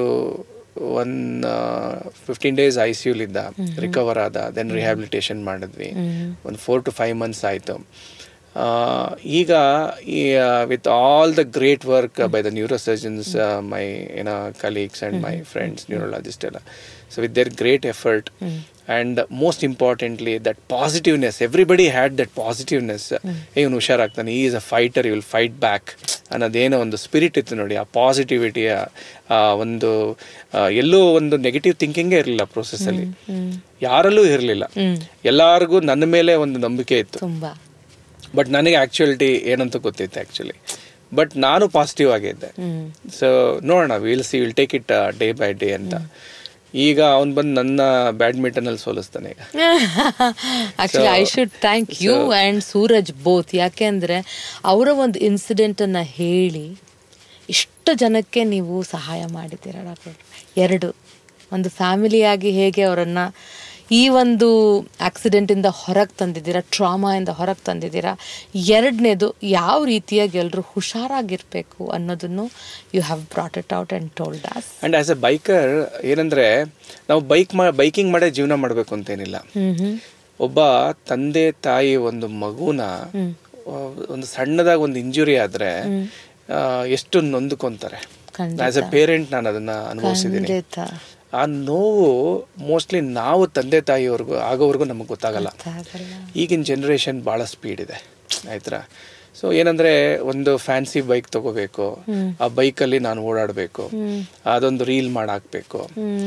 15 days ICUಲಿದ್ದ, recover ಆದ. Then rehabilitation ಮಾಡಿದ್ವಿ. ಒಂದು 4 to 5 months ಆಯಿತು. ಈಗ with all the great work by the neurosurgeons, my colleagues and my friends neurologist ಎಲ್ಲ, so with their great effort and most importantly that positiveness, everybody had that positiveness. ಇವನು ಹುಷಾರಾಗ್ತಾನೆ, he is a fighter, you will fight back ಅನ್ನೋದೇನೋ ಒಂದು spirit ಇತ್ತು ನೋಡಿ. ಆ ಪಾಸಿಟಿವಿಟಿಯ ಒಂದು ಎಲ್ಲೂ ಒಂದು ನೆಗೆಟಿವ್ ಥಿಂಕಿಂಗೇ ಇರಲಿಲ್ಲ ಪ್ರೋಸೆಸ್ಸಲ್ಲಿ, ಯಾರಲ್ಲೂ ಇರಲಿಲ್ಲ. ಎಲ್ಲರಿಗೂ ನನ್ನ ಮೇಲೆ ಒಂದು ನಂಬಿಕೆ ಇತ್ತು. ಬಟ್ ನನಗೆ ಆ್ಯಕ್ಚುಯಾಲಿಟಿ ಏನಂತ ಗೊತ್ತಿತ್ತು ಆ್ಯಕ್ಚುಲಿ. ಬಟ್ ನಾನು ಪಾಸಿಟಿವ್ ಆಗಿದ್ದೆ. ಸೊ ನೋಡೋಣ, will take it day by day ಅಂತ. ಈಗ ಅವ್ನು ಬಂದು ನನ್ನ ಬ್ಯಾಡ್ಮಿಂಟನ್ ಅಲ್ಲಿ ಸೋಲಿಸ್ತಾನೆ ಈಗ. Actually I should thank you and Suraj both. ಯಾಕೆಂದರೆ ಅವರ ಒಂದು ಇನ್ಸಿಡೆಂಟನ್ನು ಹೇಳಿ ಇಷ್ಟು ಜನಕ್ಕೆ ನೀವು ಸಹಾಯ ಮಾಡಿದ್ದೀರ ಡಾಕ್ಟರ್. ಎರಡು, ಒಂದು ಫ್ಯಾಮಿಲಿಯಾಗಿ ಹೇಗೆ ಅವರನ್ನು ಈ ಒಂದು ಆಕ್ಸಿಡೆಂಟಿಂದ ಹೊರಗೆ ತಂದಿದ್ದೀರಾ, ಟ್ರಾಮಾಯಿಂದ ಹೊರಗೆ ತಂದಿದ್ದೀರಾ. ಎರಡನೇದು, ಯಾವ ರೀತಿಯಾಗಿ ಎಲ್ಲರೂ ಹುಷಾರಾಗಿರಬೇಕು ಅನ್ನೋದನ್ನು you have brought it out and told us. And as a biker ಏನಂದರೆ, ನಾವು ಬೈಕಿಂಗ್ ಮಾಡೇ ಜೀವನ ಮಾಡಬೇಕು ಅಂತೇನಿಲ್ಲ. ಒಬ್ಬ ತಂದೆ ತಾಯಿ ಒಂದು ಮಗುನ ಒಂದು ಸಣ್ಣದಾಗಿ ಒಂದು ಇಂಜುರಿ ಆದರೆ ಎಷ್ಟು ನೊಂದ್ಕೊಂತಾರೆ. ಆ್ಯಸ್ ಎ ಪೇರೆಂಟ್ ನಾನು ಅದನ್ನು ಅನುಭವಿಸಿದ್ದೀನಿ. ಆ ನೋವು ಮೋಸ್ಟ್ಲಿ ನಾವು ತಂದೆ ತಾಯಿಯವ್ರಿಗೂ ಆಗೋವರೆಗೂ ನಮಗೆ ಗೊತ್ತಾಗಲ್ಲ. ಈಗಿನ ಜನ್ರೇಷನ್ ಭಾಳ ಸ್ಪೀಡ್ ಇದೆ, ಆಯ್ತಾ. ಸೊ ಏನಂದರೆ, ಒಂದು ಫ್ಯಾನ್ಸಿ ಬೈಕ್ ತಗೋಬೇಕು, ಆ ಬೈಕಲ್ಲಿ ನಾನು ಓಡಾಡಬೇಕು, ಅದೊಂದು ರೀಲ್ ಮಾಡಾಕಬೇಕು.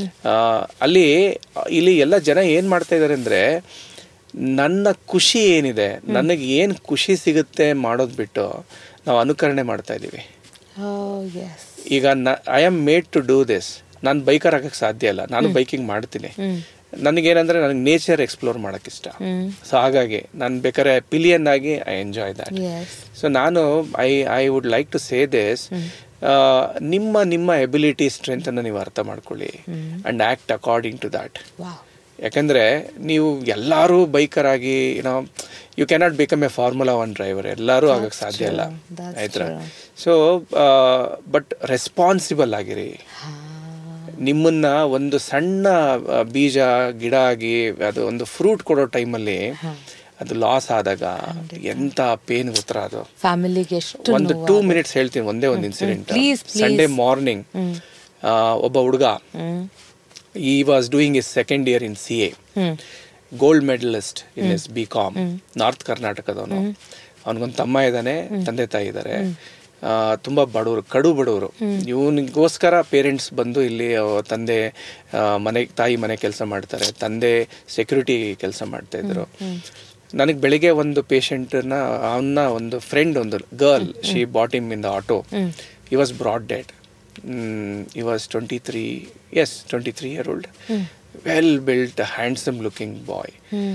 ಇಲ್ಲಿ ಎಲ್ಲ ಜನ ಏನು ಮಾಡ್ತಾ ಇದ್ದಾರೆ ಅಂದರೆ, ನನ್ನ ಖುಷಿ ಏನಿದೆ, ನನಗೆ ಏನು ಖುಷಿ ಸಿಗುತ್ತೆ ಮಾಡೋದು ಬಿಟ್ಟು ನಾವು ಅನುಕರಣೆ ಮಾಡ್ತಾ ಇದ್ದೀವಿ. ಈಗ I am made to do this. ನಾನು ಬೈಕರ್ ಆಗಕ್ಕೆ ಸಾಧ್ಯ ಇಲ್ಲ, ನಾನು ಬೈಕಿಂಗ್ ಮಾಡ್ತೀನಿ. ನನಗೇನಂದ್ರೆ, ನನಗೆ ನೇಚರ್ ಎಕ್ಸ್ಪ್ಲೋರ್ ಮಾಡೋಕ್ಕೆ ಇಷ್ಟ. ಸೊ ಹಾಗಾಗಿ ನಾನು ಬೇಕಾದ್ರೆ ಪಿಲಿಯನ್ ಆಗಿ ಐ ಎಂಜಾಯ್ ದ್ಯಾಟ್. ಸೊ ನಾನು I would like to say this, ನಿಮ್ಮ ಎಬಿಲಿಟಿ ಸ್ಟ್ರೆಂತನ್ನು ನೀವು ಅರ್ಥ ಮಾಡ್ಕೊಳ್ಳಿ and act according to that. ಯಾಕಂದರೆ ನೀವು ಎಲ್ಲರೂ ಬೈಕರ್ ಆಗಿ you cannot become a formula 1 driver, ಎಲ್ಲರೂ ಆಗಕ್ಕೆ ಸಾಧ್ಯ ಇಲ್ಲ, ಆಯ್ತಾ. ಸೊ ಬಟ್ ರೆಸ್ಪಾನ್ಸಿಬಲ್ ಆಗಿರಿ. ನಿಮ್ಮನ್ನ ಒಂದು ಸಣ್ಣ ಬೀಜ ಗಿಡ ಆಗಿ ಅದು ಒಂದು ಫ್ರೂಟ್ ಕೊಡೋ ಟೈಮಲ್ಲಿ ಅದು ಲಾಸ್ ಆದಾಗ ಎಂತ ಪೇನ್ ಗೊತ್ತರ ಅದು ಫ್ಯಾಮಿಲಿಗೆ ಎಷ್ಟು ಒಂದು 2 minutes ಹೇಳ್ತೀನಿ. ಒಂದೇ ಒಂದು ಇನ್ಸಿಡೆಂಟ್. ಸಂಡೇ ಮಾರ್ನಿಂಗ್ ಒಬ್ಬ ಹುಡುಗ, he was doing his second year in CA, gold medalist in S BCom, north ಕರ್ನಾಟಕದವನು. ಅವನಿಗೊಂದು ತಮ್ಮ ಇದ್ದಾನೆ, ತಂದೆ ತಾಯಿ ಇದ್ದಾರೆ, ತುಂಬ ಬಡವರು, ಕಡು ಬಡವರು. ಇವನಿಗೋಸ್ಕರ ಪೇರೆಂಟ್ಸ್ ಬಂದು ಇಲ್ಲಿ ತಂದೆ ತಾಯಿ ಮನೆ ಕೆಲಸ ಮಾಡ್ತಾರೆ, ತಂದೆ ಸೆಕ್ಯೂರಿಟಿ ಕೆಲಸ ಮಾಡ್ತಾ ಇದ್ರು. ನನಗೆ ಬೆಳಿಗ್ಗೆ ಒಂದು ಪೇಷಂಟ್ನ, ಅವನ್ನ ಒಂದು ಫ್ರೆಂಡ್, ಒಂದು girl, she bought him in the auto. He was brought dead. He was 23 year old. Well built, handsome looking boy.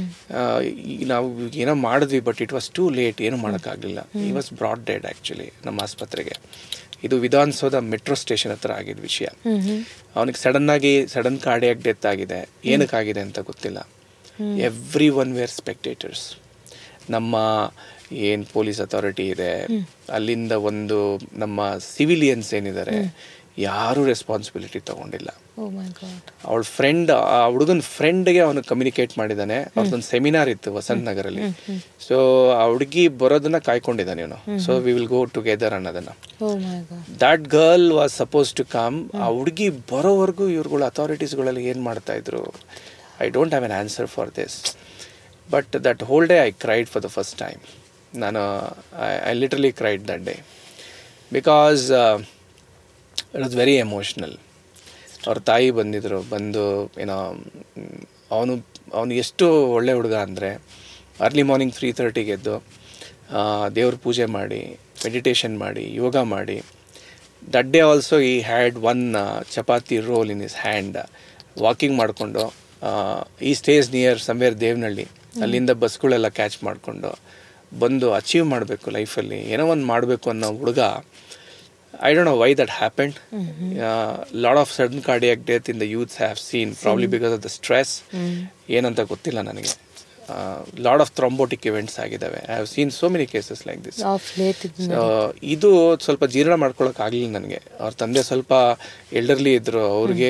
ನಾವು ಏನೋ ಮಾಡಿದ್ವಿ, but it was too late, ಏನೂ ಮಾಡೋಕ್ಕಾಗಲಿಲ್ಲ. ಈ ವಾಸ್ ಬ್ರಾಡ್ ಡೆಡ್ ಆ್ಯಕ್ಚುಲಿ ನಮ್ಮ ಆಸ್ಪತ್ರೆಗೆ. ಇದು ವಿಧಾನಸೌಧ ಮೆಟ್ರೋ ಸ್ಟೇಷನ್ ಹತ್ರ ಆಗಿದ್ದ ವಿಷಯ. ಅವನಿಗೆ ಸಡನ್ ಕಾರ್ಡಿಯಾಕ್ ಡೆತ್ ಆಗಿದೆ. ಏನಕ್ಕಾಗಿದೆ ಅಂತ ಗೊತ್ತಿಲ್ಲ. Every one were spectators. ನಮ್ಮ ಏನು ಪೊಲೀಸ್ ಅಥಾರಿಟಿ ಇದೆ, ಅಲ್ಲಿಂದ ಒಂದು ನಮ್ಮ ಸಿವಿಲಿಯನ್ಸ್ ಏನಿದ್ದಾರೆ, ಯಾರೂ ರೆಸ್ಪಾನ್ಸಿಬಿಲಿಟಿ ತಗೊಂಡಿಲ್ಲ. ಅವಳ ಫ್ರೆಂಡ್, ಆ ಹುಡುಗನ ಫ್ರೆಂಡ್ಗೆ ಅವನು ಕಮ್ಯುನಿಕೇಟ್ ಮಾಡಿದ್ದಾನೆ. ಅವ್ರದ್ದೊಂದು ಸೆಮಿನಾರ್ ಇತ್ತು ವಸಂತ ನಗರಲ್ಲಿ. ಸೊ ಆ ಹುಡುಗಿ ಬರೋದನ್ನ ಕಾಯ್ಕೊಂಡಿದ್ದಾನೆ ಇವನು. So we will go together ಅನ್ನೋದನ್ನ. That girl was suppose to come. ಆ ಹುಡುಗಿ ಬರೋವರೆಗೂ ಇವ್ರುಗಳು ಅಥಾರಿಟೀಸ್ಗಳಲ್ಲಿ ಏನು ಮಾಡ್ತಾ ಇದ್ರು, I don't have an answer for this. But that whole day I cried for the first time. I literally cried that day because it was very emotional. ಅವ್ರ ತಾಯಿ ಬಂದು ಏನೋ ಅವನು ಎಷ್ಟು ಒಳ್ಳೆ ಹುಡುಗ ಅಂದರೆ, ಅರ್ಲಿ ಮಾರ್ನಿಂಗ್ 3:30 ಎದ್ದು ದೇವ್ರ ಪೂಜೆ ಮಾಡಿ, ಮೆಡಿಟೇಷನ್ ಮಾಡಿ, ಯೋಗ ಮಾಡಿ. That day also he had one chapati roll in his hand. Walking ಮಾಡಿಕೊಂಡು, he stays near somewhere Devanahalli, ಅಲ್ಲಿಂದ ಬಸ್ಗಳೆಲ್ಲ ಕ್ಯಾಚ್ ಮಾಡಿಕೊಂಡು ಬಂದು ಅಚೀವ್ ಮಾಡಬೇಕು ಲೈಫಲ್ಲಿ, ಏನೋ ಒಂದು ಮಾಡಬೇಕು ಅನ್ನೋ ಹುಡುಗ. I don't know why that happened. Lot of sudden cardiac death in the youths I have seen, probably because of the stress. ಏನಂತ ಗೊತ್ತಿಲ್ಲ ನನಗೆ. Lot of thrombotic events ಆಗಿದ್ದಾವೆ. I have seen so many cases like this. ಇದು ಸ್ವಲ್ಪ ಜೀರ್ಣ ಮಾಡ್ಕೊಳಕ್ ಆಗಲಿಲ್ಲ ನನಗೆ. ಅವ್ರ ತಂದೆ ಸ್ವಲ್ಪ ಎಲ್ಡರ್ಲಿ ಇದ್ರು,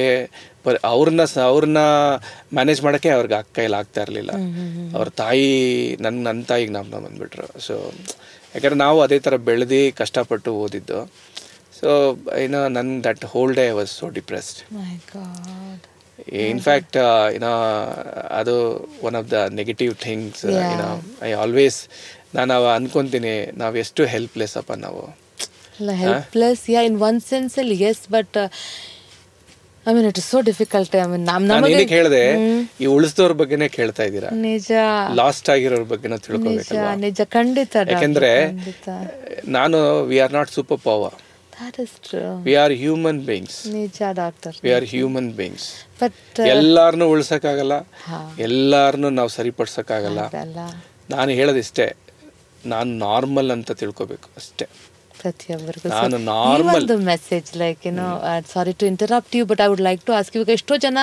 ಅವ್ರನ್ನ ಮ್ಯಾನೇಜ್ ಮಾಡೋಕ್ಕೆ ಅವ್ರಿಗೆ ಆಗ್ತಾ ಇರಲಿಲ್ಲ. ಅವ್ರ ತಾಯಿ ನನ್ನ ತಾಯಿಗೆ ಜ್ಞಾಪನ ಬಂದ್ಬಿಟ್ರು. ಸೊ ಯಾಕಂದ್ರೆ ನಾವು ಅದೇ ಥರ ಬೆಳೆದು ಕಷ್ಟಪಟ್ಟು ಓದಿದ್ದು. ಸೊ ನನ್ಗೆ that whole day I was so depressed. In fact ಅದು one of the negative things. I always ನಾನು ಅನ್ಕೊಂತೀನಿ, ನಾವು ಎಷ್ಟು ಹೆಲ್ಪ್ಲೆಸ್ ಅಪ್ಪ ನಾವು. ಹೆಲ್ಪ್ಲೆಸ್ ಇನ್ ಒನ್ ಸೆನ್ಸ್ ಅಲ್ಲಿ yes, but I mean it is so difficult. ನಾನು ಏನಕ್ಕೆ ಹೇಳಿದೆ, ಈ ಉಳಿಸಿದವ್ರ ಬಗ್ಗೆನೇ ಕೇಳ್ತಾ ಇದ್ದೀರಾ, ನಿಜ. ಲಾಸ್ಟ್ ಆಗಿರೋರ ಬಗ್ಗೆನೂ ತಿಳ್ಕೊಬೇಕಲ್ಲ. ನಿಜ, ಖಂಡಿತ. ಯಾಕೆಂದ್ರೆ ನಾನು we are not super power. That is true. We are human beings. ನಿಜ doctor. We are human beings. But ಎಲ್ಲಾರನ್ನೂ ಉಳಿಸಕ್ಕಾಗಲ್ಲ, ಎಲ್ಲಾರನ್ನೂ ನಾವು ಸರಿಪಡಿಸಕ್ಕಾಗಲ್ಲ. ನಾನು ಹೇಳೋದಿಷ್ಟೇ, ನಾನು ನಾರ್ಮಲ್ ಅಂತ ತಿಳ್ಕೊಬೇಕು ಅಷ್ಟೇ. ಪ್ರತಿಯೊಬ್ಬರಿಗೂ ನಾನು normal. Message like sorry to interrupt you, but I would like to ask you. ಎಷ್ಟೋ ಜನ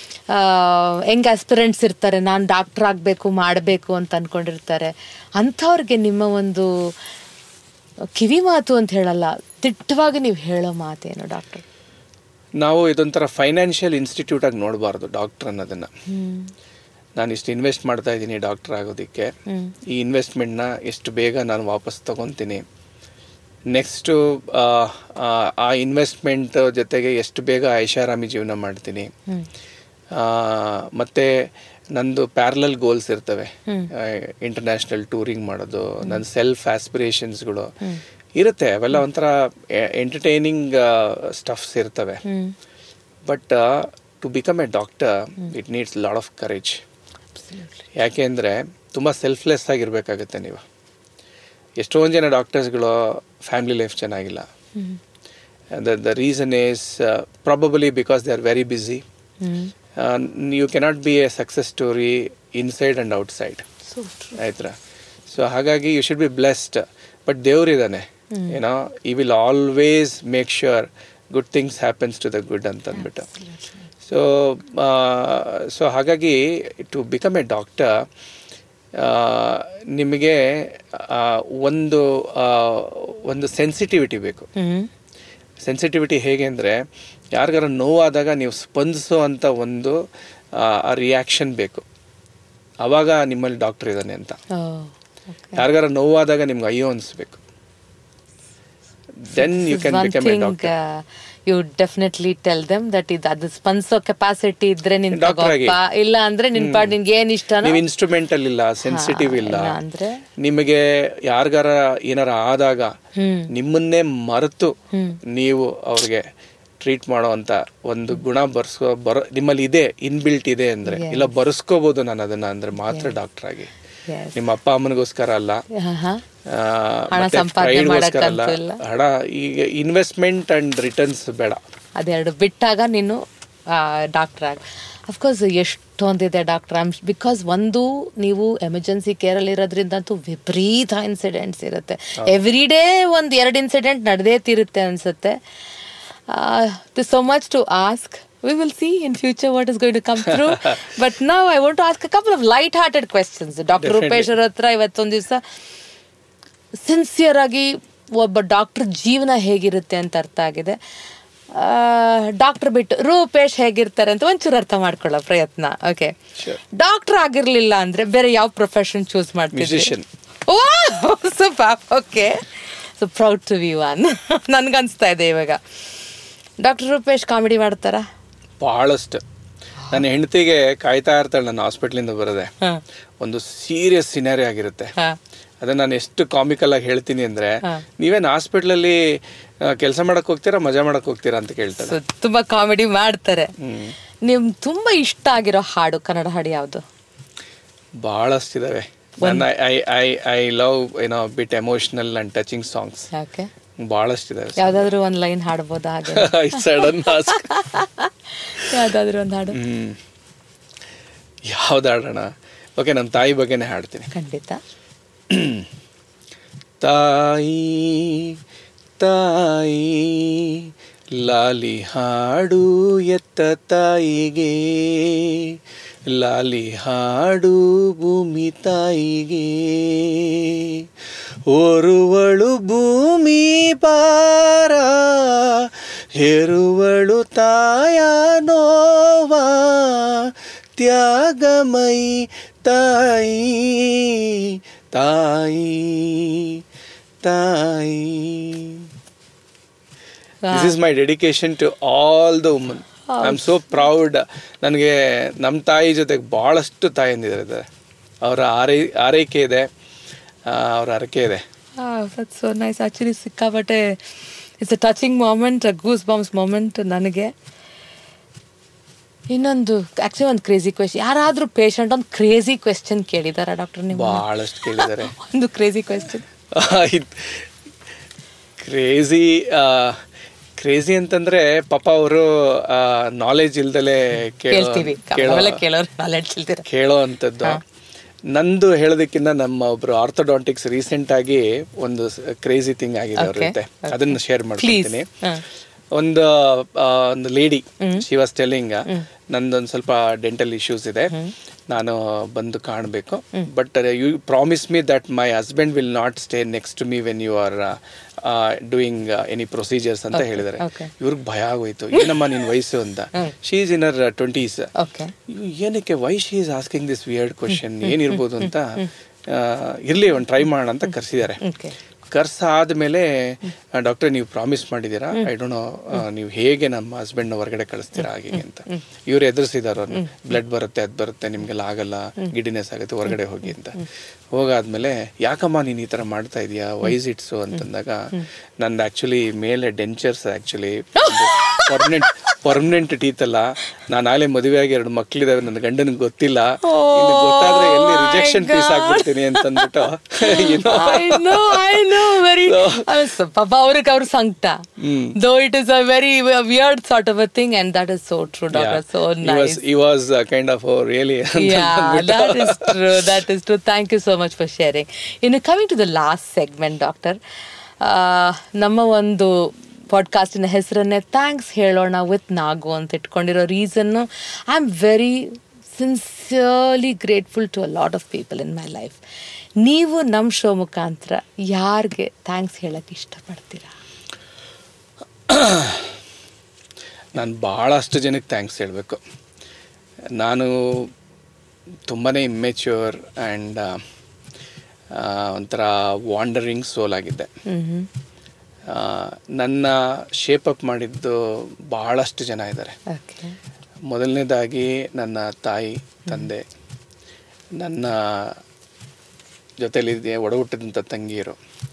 ಯಂಗ್ ಆಸ್ಪಿರೆಂಟ್ಸ್ ಇರ್ತಾರೆ, ನಾನು ಡಾಕ್ಟರ್ ಆಗಬೇಕು ಮಾಡಬೇಕು ಅಂತ ಅನ್ಕೊಂಡಿರ್ತಾರೆ. ಅಂಥವ್ರಿಗೆ ನಿಮ್ಮ ಒಂದು ಕಿವಿ ಮಾತು ಅಂತ ಹೇಳಲ್ಲ, ದಿಟ್ಟವಾಗಿ ನೀವು ಹೇಳೋ ಮಾತೇನು ಡಾಕ್ಟರ್? ನಾವು ಇದೊಂಥರ ಫೈನಾನ್ಷಿಯಲ್ ಇನ್ಸ್ಟಿಟ್ಯೂಟ್ ಆಗಿ ನೋಡಬಾರ್ದು ಡಾಕ್ಟರ್ ಅನ್ನೋದನ್ನ. ನಾನು ಇಷ್ಟು ಇನ್ವೆಸ್ಟ್ ಮಾಡ್ತಾ ಇದ್ದೀನಿ ಡಾಕ್ಟರ್ ಆಗೋದಕ್ಕೆ, ಈ ಇನ್ವೆಸ್ಟ್ಮೆಂಟ್ನ ಎಷ್ಟು ಬೇಗ ನಾನು ವಾಪಸ್ ತಗೊತೀನಿ, ನೆಕ್ಸ್ಟು ಆ ಇನ್ವೆಸ್ಟ್ಮೆಂಟ್ ಜೊತೆಗೆ ಎಷ್ಟು ಬೇಗ ಐಷಾರಾಮಿ ಜೀವನ ಮಾಡ್ತೀನಿ. ಮತ್ತು ನಂದು ಪ್ಯಾರಲಲ್ ಗೋಲ್ಸ್ ಇರ್ತವೆ, ಇಂಟರ್ನ್ಯಾಷನಲ್ ಟೂರಿಂಗ್ ಮಾಡೋದು, ನನ್ನ ಸೆಲ್ಫ್ ಆಸ್ಪಿರೇಷನ್ಸ್ಗಳು ಇರುತ್ತೆ. ಅವೆಲ್ಲ ಒಂಥರ ಎಂಟರ್ಟೈನಿಂಗ್ ಸ್ಟಫ್ಸ್ ಇರ್ತವೆ. But to become a doctor it needs lot of courage. ಯಾಕೆ ಅಂದರೆ ತುಂಬ ಸೆಲ್ಫ್ಲೆಸ್ ಆಗಿರಬೇಕಾಗತ್ತೆ ನೀವು. ಎಷ್ಟೊಂದು ಜನ ಡಾಕ್ಟರ್ಸ್ಗಳು ಫ್ಯಾಮಿಲಿ ಲೈಫ್ ಚೆನ್ನಾಗಿಲ್ಲ. The reason is probably because they are very busy. You cannot be a success story inside and outside, ಆಯ್ತಾ? ಸೊ ಹಾಗಾಗಿ you should be blessed. But ದೇವ್ರಿದ್ದಾನೆ, ಏನೋ ಈ will always make sure good things happens to the good ಅಂತ ಅಂದ್ಬಿಟ್ಟು. So ಹಾಗಾಗಿ to become a doctor ನಿಮಗೆ ಒಂದು ಸೆನ್ಸಿಟಿವಿಟಿ ಬೇಕು. ಸೆನ್ಸಿಟಿವಿಟಿ ಹೇಗೆ ಅಂದರೆ ಯಾರಿಗಾರ ನೋವಾದಾಗ ನೀವು ಸ್ಪಂದಿಸೋ ಅಂಥ ಒಂದು ರಿಯಾಕ್ಷನ್ ಬೇಕು, ಆವಾಗ ನಿಮ್ಮಲ್ಲಿ ಡಾಕ್ಟರ್ ಇದ್ದಾನೆ ಅಂತ. ಯಾರಿಗಾರ ನೋವಾದಾಗ ನಿಮ್ಗೆ ಅಯ್ಯೋ ಅನಿಸ್ಬೇಕು, then you can become a doctor. You definitely tell them that ಅದು ಸ್ಪಂದಿಸೋ ಕೆಪಾಸಿಟಿ ಇದ್ರೆ ನಿನ್ ತಗೋಪ್ಪ, ಇಲ್ಲ ಅಂದ್ರೆ ನಿನ್ ಪಾಡ್ ನಿನ್ಗೆ ಏನ್ ಇಷ್ಟ. ನೀವು ಇನ್ಸ್ಟ್ರೂಮೆಂಟಲ್ ಇಲ್ಲ, ಸೆನ್ಸಿಟಿವ್ ಇಲ್ಲ ಅಂದ್ರೆ ನಿಮಗೆ ಯಾರಿಗಾರ ಏನಾರ ಆದಾಗ ನಿಮ್ಮನ್ನೇ ಮರೆತು ನೀವು ಅವ್ರಿಗೆ ಟ್ರೀಟ್ ಮಾಡೋ ಅಂತ ಒಂದು ಗುಣ ನಿಮ್ಮಲ್ಲಿ ಇದೆ, ಇನ್ಬಿಲ್ಟ್ ಇದೆ ಅಂದ್ರೆ, ಇಲ್ಲ ಬರ್ಸ್ಕೋಬಹುದು ನಾನು ಅದನ್ನ ಅಂದ್ರೆ ಮಾತ್ರ ಡಾಕ್ಟರ್ ಆಗಿ. ನಿಮ್ಮ ಅಪ್ಪ ಅಮ್ಮನಿಗೋಸ್ಕರ ಅಲ್ಲ, ಪ್ರೈಡ್ಗೋಸ್ಕರ ಅಲ್ಲ, ಹಣ ಈಗ ಇನ್ವೆಸ್ಟ್ಮೆಂಟ್ ಅಂಡ್ ರಿಟರ್ನ್ಸ್ ಬೇಡ, ಅದೆರಡು ಬಿಟ್ಟಾಗ ನೀನು ಡಾಕ್ಟರ್ ಆಗಿ. Of course ಎಷ್ಟೊಂದಿದೆ doctor. ಬಿಕಾಸ್ ಒಂದು ನೀವು ಎಮರ್ಜೆನ್ಸಿ ಕೇರಲ್ಲಿ ಇರೋದ್ರಿಂದಂತೂ ವಿಪರೀತ ಇನ್ಸಿಡೆಂಟ್ಸ್ ಇರುತ್ತೆ. ಎವ್ರಿ ಡೇ ಒಂದು 2 ಇನ್ಸಿಡೆಂಟ್ ನಡೆದೇ ತೀರುತ್ತೆ ಅನ್ಸುತ್ತೆ. There's so much to ask. We will see in future what is going to come through. But now I want to ask a couple of light-hearted questions. Dr. Rupesh ಅವ್ರ ಹತ್ರ ಇವತ್ತೊಂದು ದಿವಸ sincere ಆಗಿ ಒಬ್ಬ doctor ಜೀವನ ಹೇಗಿರುತ್ತೆ ಅಂತ ಅರ್ಥ ಆಗಿದೆ. ಡಾಕ್ಟರ್ ಬಿಟ್ಟು ರೂಪೇಶ್ ಹೇಗಿರ್ತಾರೆ ಅಂತ ಒಂಚೂರು ಅರ್ಥ ಮಾಡ್ಕೊಳ್ಳೋ ಪ್ರಯತ್ನ. ಓಕೆ, ಡಾಕ್ಟರ್ ಆಗಿರ್ಲಿಲ್ಲ ಅಂದ್ರೆ ಬೇರೆ ಯಾವ ಪ್ರೊಫೆಷನ್ ಚೂಸ್ ಮಾಡ್ತೀವಿ? Super. Okay, so proud to be one. ನನ್ಗನ್ಸ್ತಾ ಇದೆ ಇವಾಗ. ಡಾಕ್ಟರ್ ರೂಪೇಶ್ ಕಾಮಿಡಿ ಮಾಡ್ತಾರಾ? ಬಹಳಷ್ಟು. ನನ್ನ ಹೆಂಡತಿಗೆ ಕಾಯ್ತಾ ಇರ್ತಾಳೆ ನನ್ನ ಹಾಸ್ಪಿಟ್ಲಿಂದ ಬರೋದೆ. ಒಂದು ಸೀರಿಯಸ್ ಸಿನಾರಿ ಆಗಿರುತ್ತೆ, ಅದನ್ನ ನಾನು ಎಷ್ಟು ಕಾಮಿಕಲ್ ಆಗಿ ಹೇಳ್ತೀನಿ ಅಂದ್ರೆ, ನೀವೇನ್ ಹಾಸ್ಪಿಟ್ಲಲ್ಲಿ ಕೆಲಸ ಮಾಡಕ್ ಹೋಗ್ತೀರಾ, ಮಜಾ ಮಾಡಕ್ ಹೋಗ್ತೀರಾ ಅಂತ ಕೇಳ್ತಾರೆ. ತುಂಬಾ ಕಾಮಿಡಿ ಮಾಡ್ತಾರೆ. ನಿಮ್ ತುಂಬಾ ಇಷ್ಟ ಆಗಿರೋ ಹಾಡು, ಕನ್ನಡ ಹಾಡು ಯಾವ್ದು? ಬಹಳಷ್ಟಿದಾವೆ. I love bit emotional and touching songs. ಬಹಳಷ್ಟಿದಾವೆ. ಯಾವ್ದಾದ್ರು ಒಂದ್ ಲೈನ್ ಹಾಡ್ಬೋದಾ? ಸಡನ್ ಯಾವ್ದಾದ್ರು ಒಂದ್ ಹಾಡು. ಯಾವ್ದು ಹಾಡೋಣ? ಓಕೆ, ನನ್ನ ತಾಯಿ ಬಗ್ಗೆನೇ ಹಾಡ್ತೀನಿ. ಖಂಡಿತ. ತಾಯಿ ತಾಯಿ ಲಾಲಿ ಹಾಡು ಎತ್ತ ತಾಯಿಗೆ, ಲಾಲಿ ಹಾಡು ಭೂಮಿ ತಾಯಿಗೆ, ಓರುವಳು ಭೂಮಿ ಪಾರ, ಹೆರುವಳು ತಾಯ ನೋವ, ತ್ಯಾಗಮಯಿ ತಾಯಿ ತಾಯಿ ತಾಯಿ. This is my dedication to all the women. I am so proud. ನನಗೆ ನಮ್ಮ ತಾಯಿ ಜೊತೆಗೆ ಭಾಳಷ್ಟು ತಾಯಂದಿದ್ದಾರೆ. ಅವರ ಆರೈಕೆ ಇದೆ, ಅವರ ಹರಕೆ ಇದೆ. That's so nice. Actually, ಸಿಕ್ಕಾಪಟ್ಟೆ it's a touching moment, a goose bumps moment ನನಗೆ. ಇನ್ನೊಂದು ಆಕ್ಚುಲಿ ಒಂದು ಕ್ರೇಜಿ ಕ್ವೆಶ್ಚನ್. ಯಾರಾದ್ರೂ ಪೇಷಂಟ್ ಒಂದು ಕ್ರೇಜಿ ಕ್ವೆಶ್ಚನ್ ಕೇಳಿದಾರ ಡಾಕ್ಟರ್? ನೀವು ಭಾಳಷ್ಟು ಕೇಳಿದ್ದಾರೆ. ಒಂದು ಕ್ರೇಜಿ ಕ್ವೆಶ್ಚನ್. ಕ್ರೇಜಿ ಅಂತಂದ್ರೆ ಪಾಪ ಅವರು ನಾಲೆಜ್ ಇಲ್ದಲೆ ಕೇಳೋ ಅಂಥದ್ದು. ನಂದು ಹೇಳೋದಕ್ಕಿಂತ ನಮ್ಮ ಒಬ್ರು ಆರ್ಥೋಡಾಂಟಿಕ್ಸ್ ರೀಸೆಂಟ್ ಆಗಿ ಒಂದು ಕ್ರೇಜಿ ಥಿಂಗ್ ಆಗಿದೆ ಅವ್ರ ಜೊತೆ, ಅದನ್ನ ಶೇರ್ ಮಾಡ್ತೀನಿ. ಒಂದು ಲೇಡಿ ಶಿ ವಾಸ್ ಟೆಲ್ಲಿಂಗ್, ನಂದೊಂದು ಸ್ವಲ್ಪ ಡೆಂಟಲ್ ಇಶ್ಯೂಸ್ ಇದೆ, ನಾನು ಬಂದು ಕಾಣಬೇಕು, but you promise me that my husband will not stay next to me when you are doing any procedures ಅಂತ ಹೇಳಿದ್ದಾರೆ. ಇವ್ರಿಗೆ ಭಯ ಆಗೋಯ್ತು, ಏನಮ್ಮ ನಿನ್ ವಯಸ್ಸು ಅಂತ. She is in her 20s. ಏನಕ್ಕೆ why she is asking this weird question, ಏನಿರ್ಬೋದು ಅಂತ, ಇರ್ಲಿ ಒಂದು ಟ್ರೈ ಮಾಡೋಣ ಅಂತ ಕರ್ಸಿದ್ದಾರೆ. ಕರ್ಸಾದ್ಮೇಲೆ ಡಾಕ್ಟರ್ ನೀವು ಪ್ರಾಮಿಸ್ ಮಾಡಿದ್ದೀರಾ, ಐ ಡೋಂಟ್ ನೋ ನೀವು ಹೇಗೆ ನಮ್ಮ ಹಸ್ಬೆಂಡ್ನ ಹೊರಗಡೆ ಕಳಿಸ್ತೀರಾ ಹಾಗೆ ಅಂತ. ಇವ್ರು ಎದುರಿಸಿದಾರ, ಬ್ಲಡ್ ಬರುತ್ತೆ, ಅದು ಬರುತ್ತೆ, ನಿಮ್ಗೆಲ್ಲ ಆಗಲ್ಲ, ಗಿಡಿನೆಸ್ ಆಗುತ್ತೆ, ಹೊರಗಡೆ ಹೋಗಿ ಅಂತ. ಹೋಗಾದ್ಮೇಲೆ ಯಾಕಮ್ಮ ನೀನು ಈ ಥರ ಮಾಡ್ತಾ ಇದೀಯಾ, ವೈಸ್ ಇಟ್ಸು ಅಂತಂದಾಗ, ನಂದು ಆ್ಯಕ್ಚುಲಿ ಮೇಲೆ ಡೆಂಚರ್ಸ್ ಆ್ಯಕ್ಚುಲಿ ಪರ್ಮನೆಂಟ್ ಟೀತ್ ಅಲ್ಲ, ನಾನು ಆಗಲೇ ಮದುವೆ ಆಗಿ 2 ಮಕ್ಳಿದಾವೆ, ನನ್ನ ಗಂಡನಿಗೆ ಗೊತ್ತಿಲ್ಲ, ಗೊತ್ತಾದ್ರೆ ಎಲ್ಲಿ ರಿಜೆಕ್ಷನ್ ಪೀಸ್ ಆಗ್ಬಿಡ್ತೀನಿ ಅಂತಂದ್ಬಿಟ್ಟು ಪಾಪ ಅವ್ರಿಗೆ ಅವ್ರ ಸಂಕಟ. Though it is a very weird sort of a thing, and that is so true, doctor. So nice. He was kind of really. Yeah, that is true. That is true. Thank you so much for sharing. Coming to the last segment, doctor, ನಮ್ಮ ಒಂದು ಪಾಡ್ಕಾಸ್ಟಿನ ಹೆಸರನ್ನೇ thanks ಹೇಳೋಣ with Nagu ಅಂತ ಇಟ್ಕೊಂಡಿರೋ ರೀಸನ್ನು, I am very sincerely grateful to a lot of people in my life. ನೀವು ನಮ್ಮ show ಮುಖಾಂತರ ಯಾರಿಗೆ ಥ್ಯಾಂಕ್ಸ್ ಹೇಳಕ್ಕೆ ಇಷ್ಟಪಡ್ತೀರಾ? ನಾನು ಭಾಳಷ್ಟು ಜನಕ್ಕೆ ಥ್ಯಾಂಕ್ಸ್ ಹೇಳಬೇಕು. ನಾನು ತುಂಬಾ ಇಮ್ಮೆಚ್ಯೂರ್ ಆ್ಯಂಡ್ ಒಂಥರ ವಾಂಡರಿಂಗ್ ಸೋಲ್ ಆಗಿದ್ದೆ. ನನ್ನ ಶೇಪಪ್ ಮಾಡಿದ್ದು ಭಾಳಷ್ಟು ಜನ ಇದ್ದಾರೆ. ಮೊದಲನೇದಾಗಿ ನನ್ನ ತಾಯಿ ತಂದೆ, ನನ್ನ ಜೊತೆಲಿ ಒಡಹುಟ್ಟಿದಂಥ ತಂಗಿಯರು.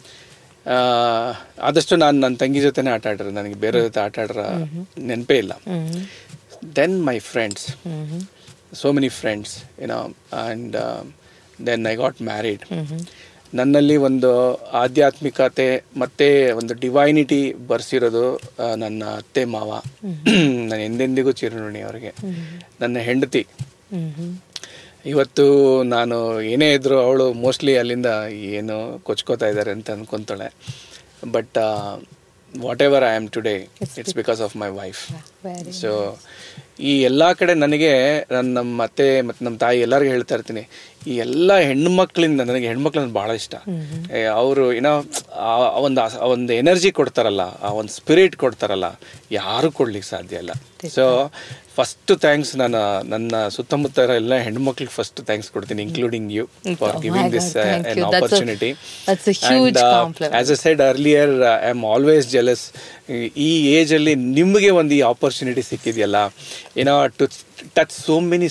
ಆದಷ್ಟು ನಾನು ನನ್ನ ತಂಗಿ ಜೊತೆನೇ ಆಟ ಆಡಿರೋ, ನನಗೆ ಬೇರೆ ಜೊತೆ ಆಟ ಆಡಿರೋ ನೆನಪೇ ಇಲ್ಲ. Then my friends, so many friends and then I got married. ನನ್ನಲ್ಲಿ ಒಂದು ಆಧ್ಯಾತ್ಮಿಕತೆ ಮತ್ತು ಒಂದು ಡಿವೈನಿಟಿ ಬರ್ಸಿರೋದು ನನ್ನ ಅತ್ತೆ ಮಾವ. ನಾನು ಎಂದೆಂದಿಗೂ ಚಿರಋಣಿ ಅವರಿಗೆ. ನನ್ನ ಹೆಂಡತಿ, ಇವತ್ತು ನಾನು ಏನೇ ಇದ್ದರೂ ಅವಳು ಮೋಸ್ಟ್ಲಿ ಅಲ್ಲಿಂದ ಏನು ಕೊಚ್ಕೋತಾ ಇದ್ದಾರೆ ಅಂತ ಅಂದ್ಕೊತಾಳೆ. But whatever I am today, it's because of my wife. So ಈ ಎಲ್ಲ ಕಡೆ ನನಗೆ ನಮ್ಮ ಅತ್ತೆ ಮತ್ತು ನಮ್ಮ ತಾಯಿ ಎಲ್ಲರಿಗೂ ಹೇಳ್ತಾ ಇರ್ತೀನಿ, ಈ ಎಲ್ಲ ಹೆಣ್ಮಕ್ಳಿಂದ ನನಗೆ ಹೆಣ್ಮಕ್ಳನ್ನ ಭಾಳ ಇಷ್ಟ. ಅವರು ಏನೋ ಒಂದು ಎನರ್ಜಿ ಕೊಡ್ತಾರಲ್ಲ, ಆ ಒಂದು ಸ್ಪಿರಿಟ್ ಕೊಡ್ತಾರಲ್ಲ, ಯಾರು ಕೊಡ್ಲಿಕ್ಕೆ ಸಾಧ್ಯ ಇಲ್ಲ. ಸೊ ಫಸ್ಟ್ ಥ್ಯಾಂಕ್ಸ್ ನಾನು ನನ್ನ ಸುತ್ತಮುತ್ತ ಎಲ್ಲ ಹೆಣ್ಮಕ್ಳಿಗೆ ಫಸ್ಟ್ ಥ್ಯಾಂಕ್ಸ್ ಕೊಡ್ತೀನಿ, including you, for giving this an opportunity. And as I said earlier, I am always jealous. ಈ ಏಜಲ್ಲಿ ನಿಮಗೆ ಒಂದು ಈ ಆಪರ್ಚುನಿಟಿ ಸಿಕ್ಕಿದೆಯಲ್ಲ, to touch so many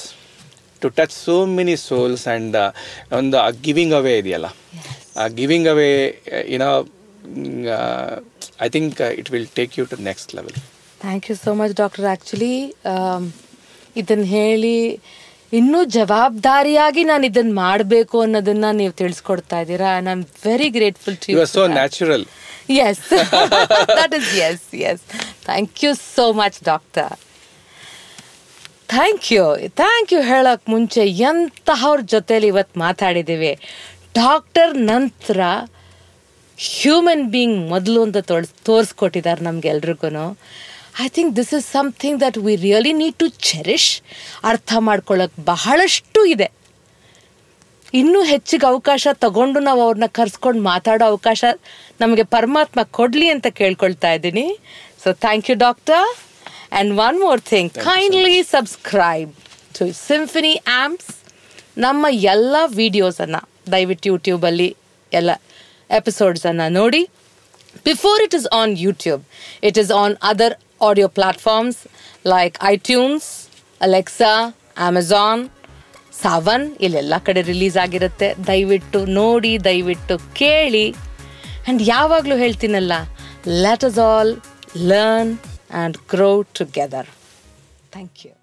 souls and ಒಂದು ಗಿವಿಂಗ್ ಅವೇ ಇದೆಯಲ್ಲ, ಆ giving away I think it will take you to next level. Thank you so much doctor. Actually ಇದನ್ನು ಹೇಳಿ ಇನ್ನೂ ಜವಾಬ್ದಾರಿಯಾಗಿ ನಾನು ಇದನ್ನು ಮಾಡಬೇಕು ಅನ್ನೋದನ್ನ ನೀವು ತಿಳಿಸ್ಕೊಡ್ತಾ ಇದ್ದೀರಾ. I am very grateful to you. You are so natural. Yes, that is yes. Thank you so much doctor. Thank you ಹೇಳೋಕ್ಕೆ ಮುಂಚೆ ಎಂತಹವ್ರ ಜೊತೇಲಿ ಇವತ್ತು ಮಾತಾಡಿದ್ದೀವಿ. ಡಾಕ್ಟರ್ ನಂತರ ಹ್ಯೂಮನ್ ಬೀಯಿಂಗ್ ಮೊದಲು ಅಂತ ತೋರಿಸ್ಕೊಟ್ಟಿದ್ದಾರೆ ನಮ್ಗೆಲ್ರಿಗೂ. I think this is something that we really need to cherish. ಅರ್ಥ ಮಾಡ್ಕೊಳ್ಳೋಕೆ ಬಹಳಷ್ಟು ಇದೆ. ಇನ್ನೂ ಹೆಚ್ಚಿಗೆ ಅವಕಾಶ ತಗೊಂಡು ನಾವು ಅವ್ರನ್ನ ಕರ್ಸ್ಕೊಂಡು ಮಾತಾಡೋ ಅವಕಾಶ ನಮಗೆ ಪರಮಾತ್ಮ ಕೊಡಲಿ ಅಂತ ಕೇಳ್ಕೊಳ್ತಾ ಇದ್ದೀನಿ. So thank you doctor. And one more thing, kindly subscribe to symphony amps. ನಮ್ಮ ಎಲ್ಲ ವೀಡಿಯೋಸನ್ನು ದಯವಿಟ್ಟು ಯೂಟ್ಯೂಬಲ್ಲಿ ಎಲ್ಲ ಎಪಿಸೋಡ್ಸನ್ನು ನೋಡಿ. Before it is on YouTube, it is on other audio platforms like iTunes, Alexa, Amazon, Savan. ಇಲ್ಲೆಲ್ಲ ಕಡೆ ರಿಲೀಸ್ ಆಗಿರುತ್ತೆ. ದಯವಿಟ್ಟು ನೋಡಿ, ದಯವಿಟ್ಟು ಕೇಳಿ. ಆ್ಯಂಡ್ ಯಾವಾಗಲೂ ಹೇಳ್ತೀನಲ್ಲ, let us all learn and grow together. Thank you.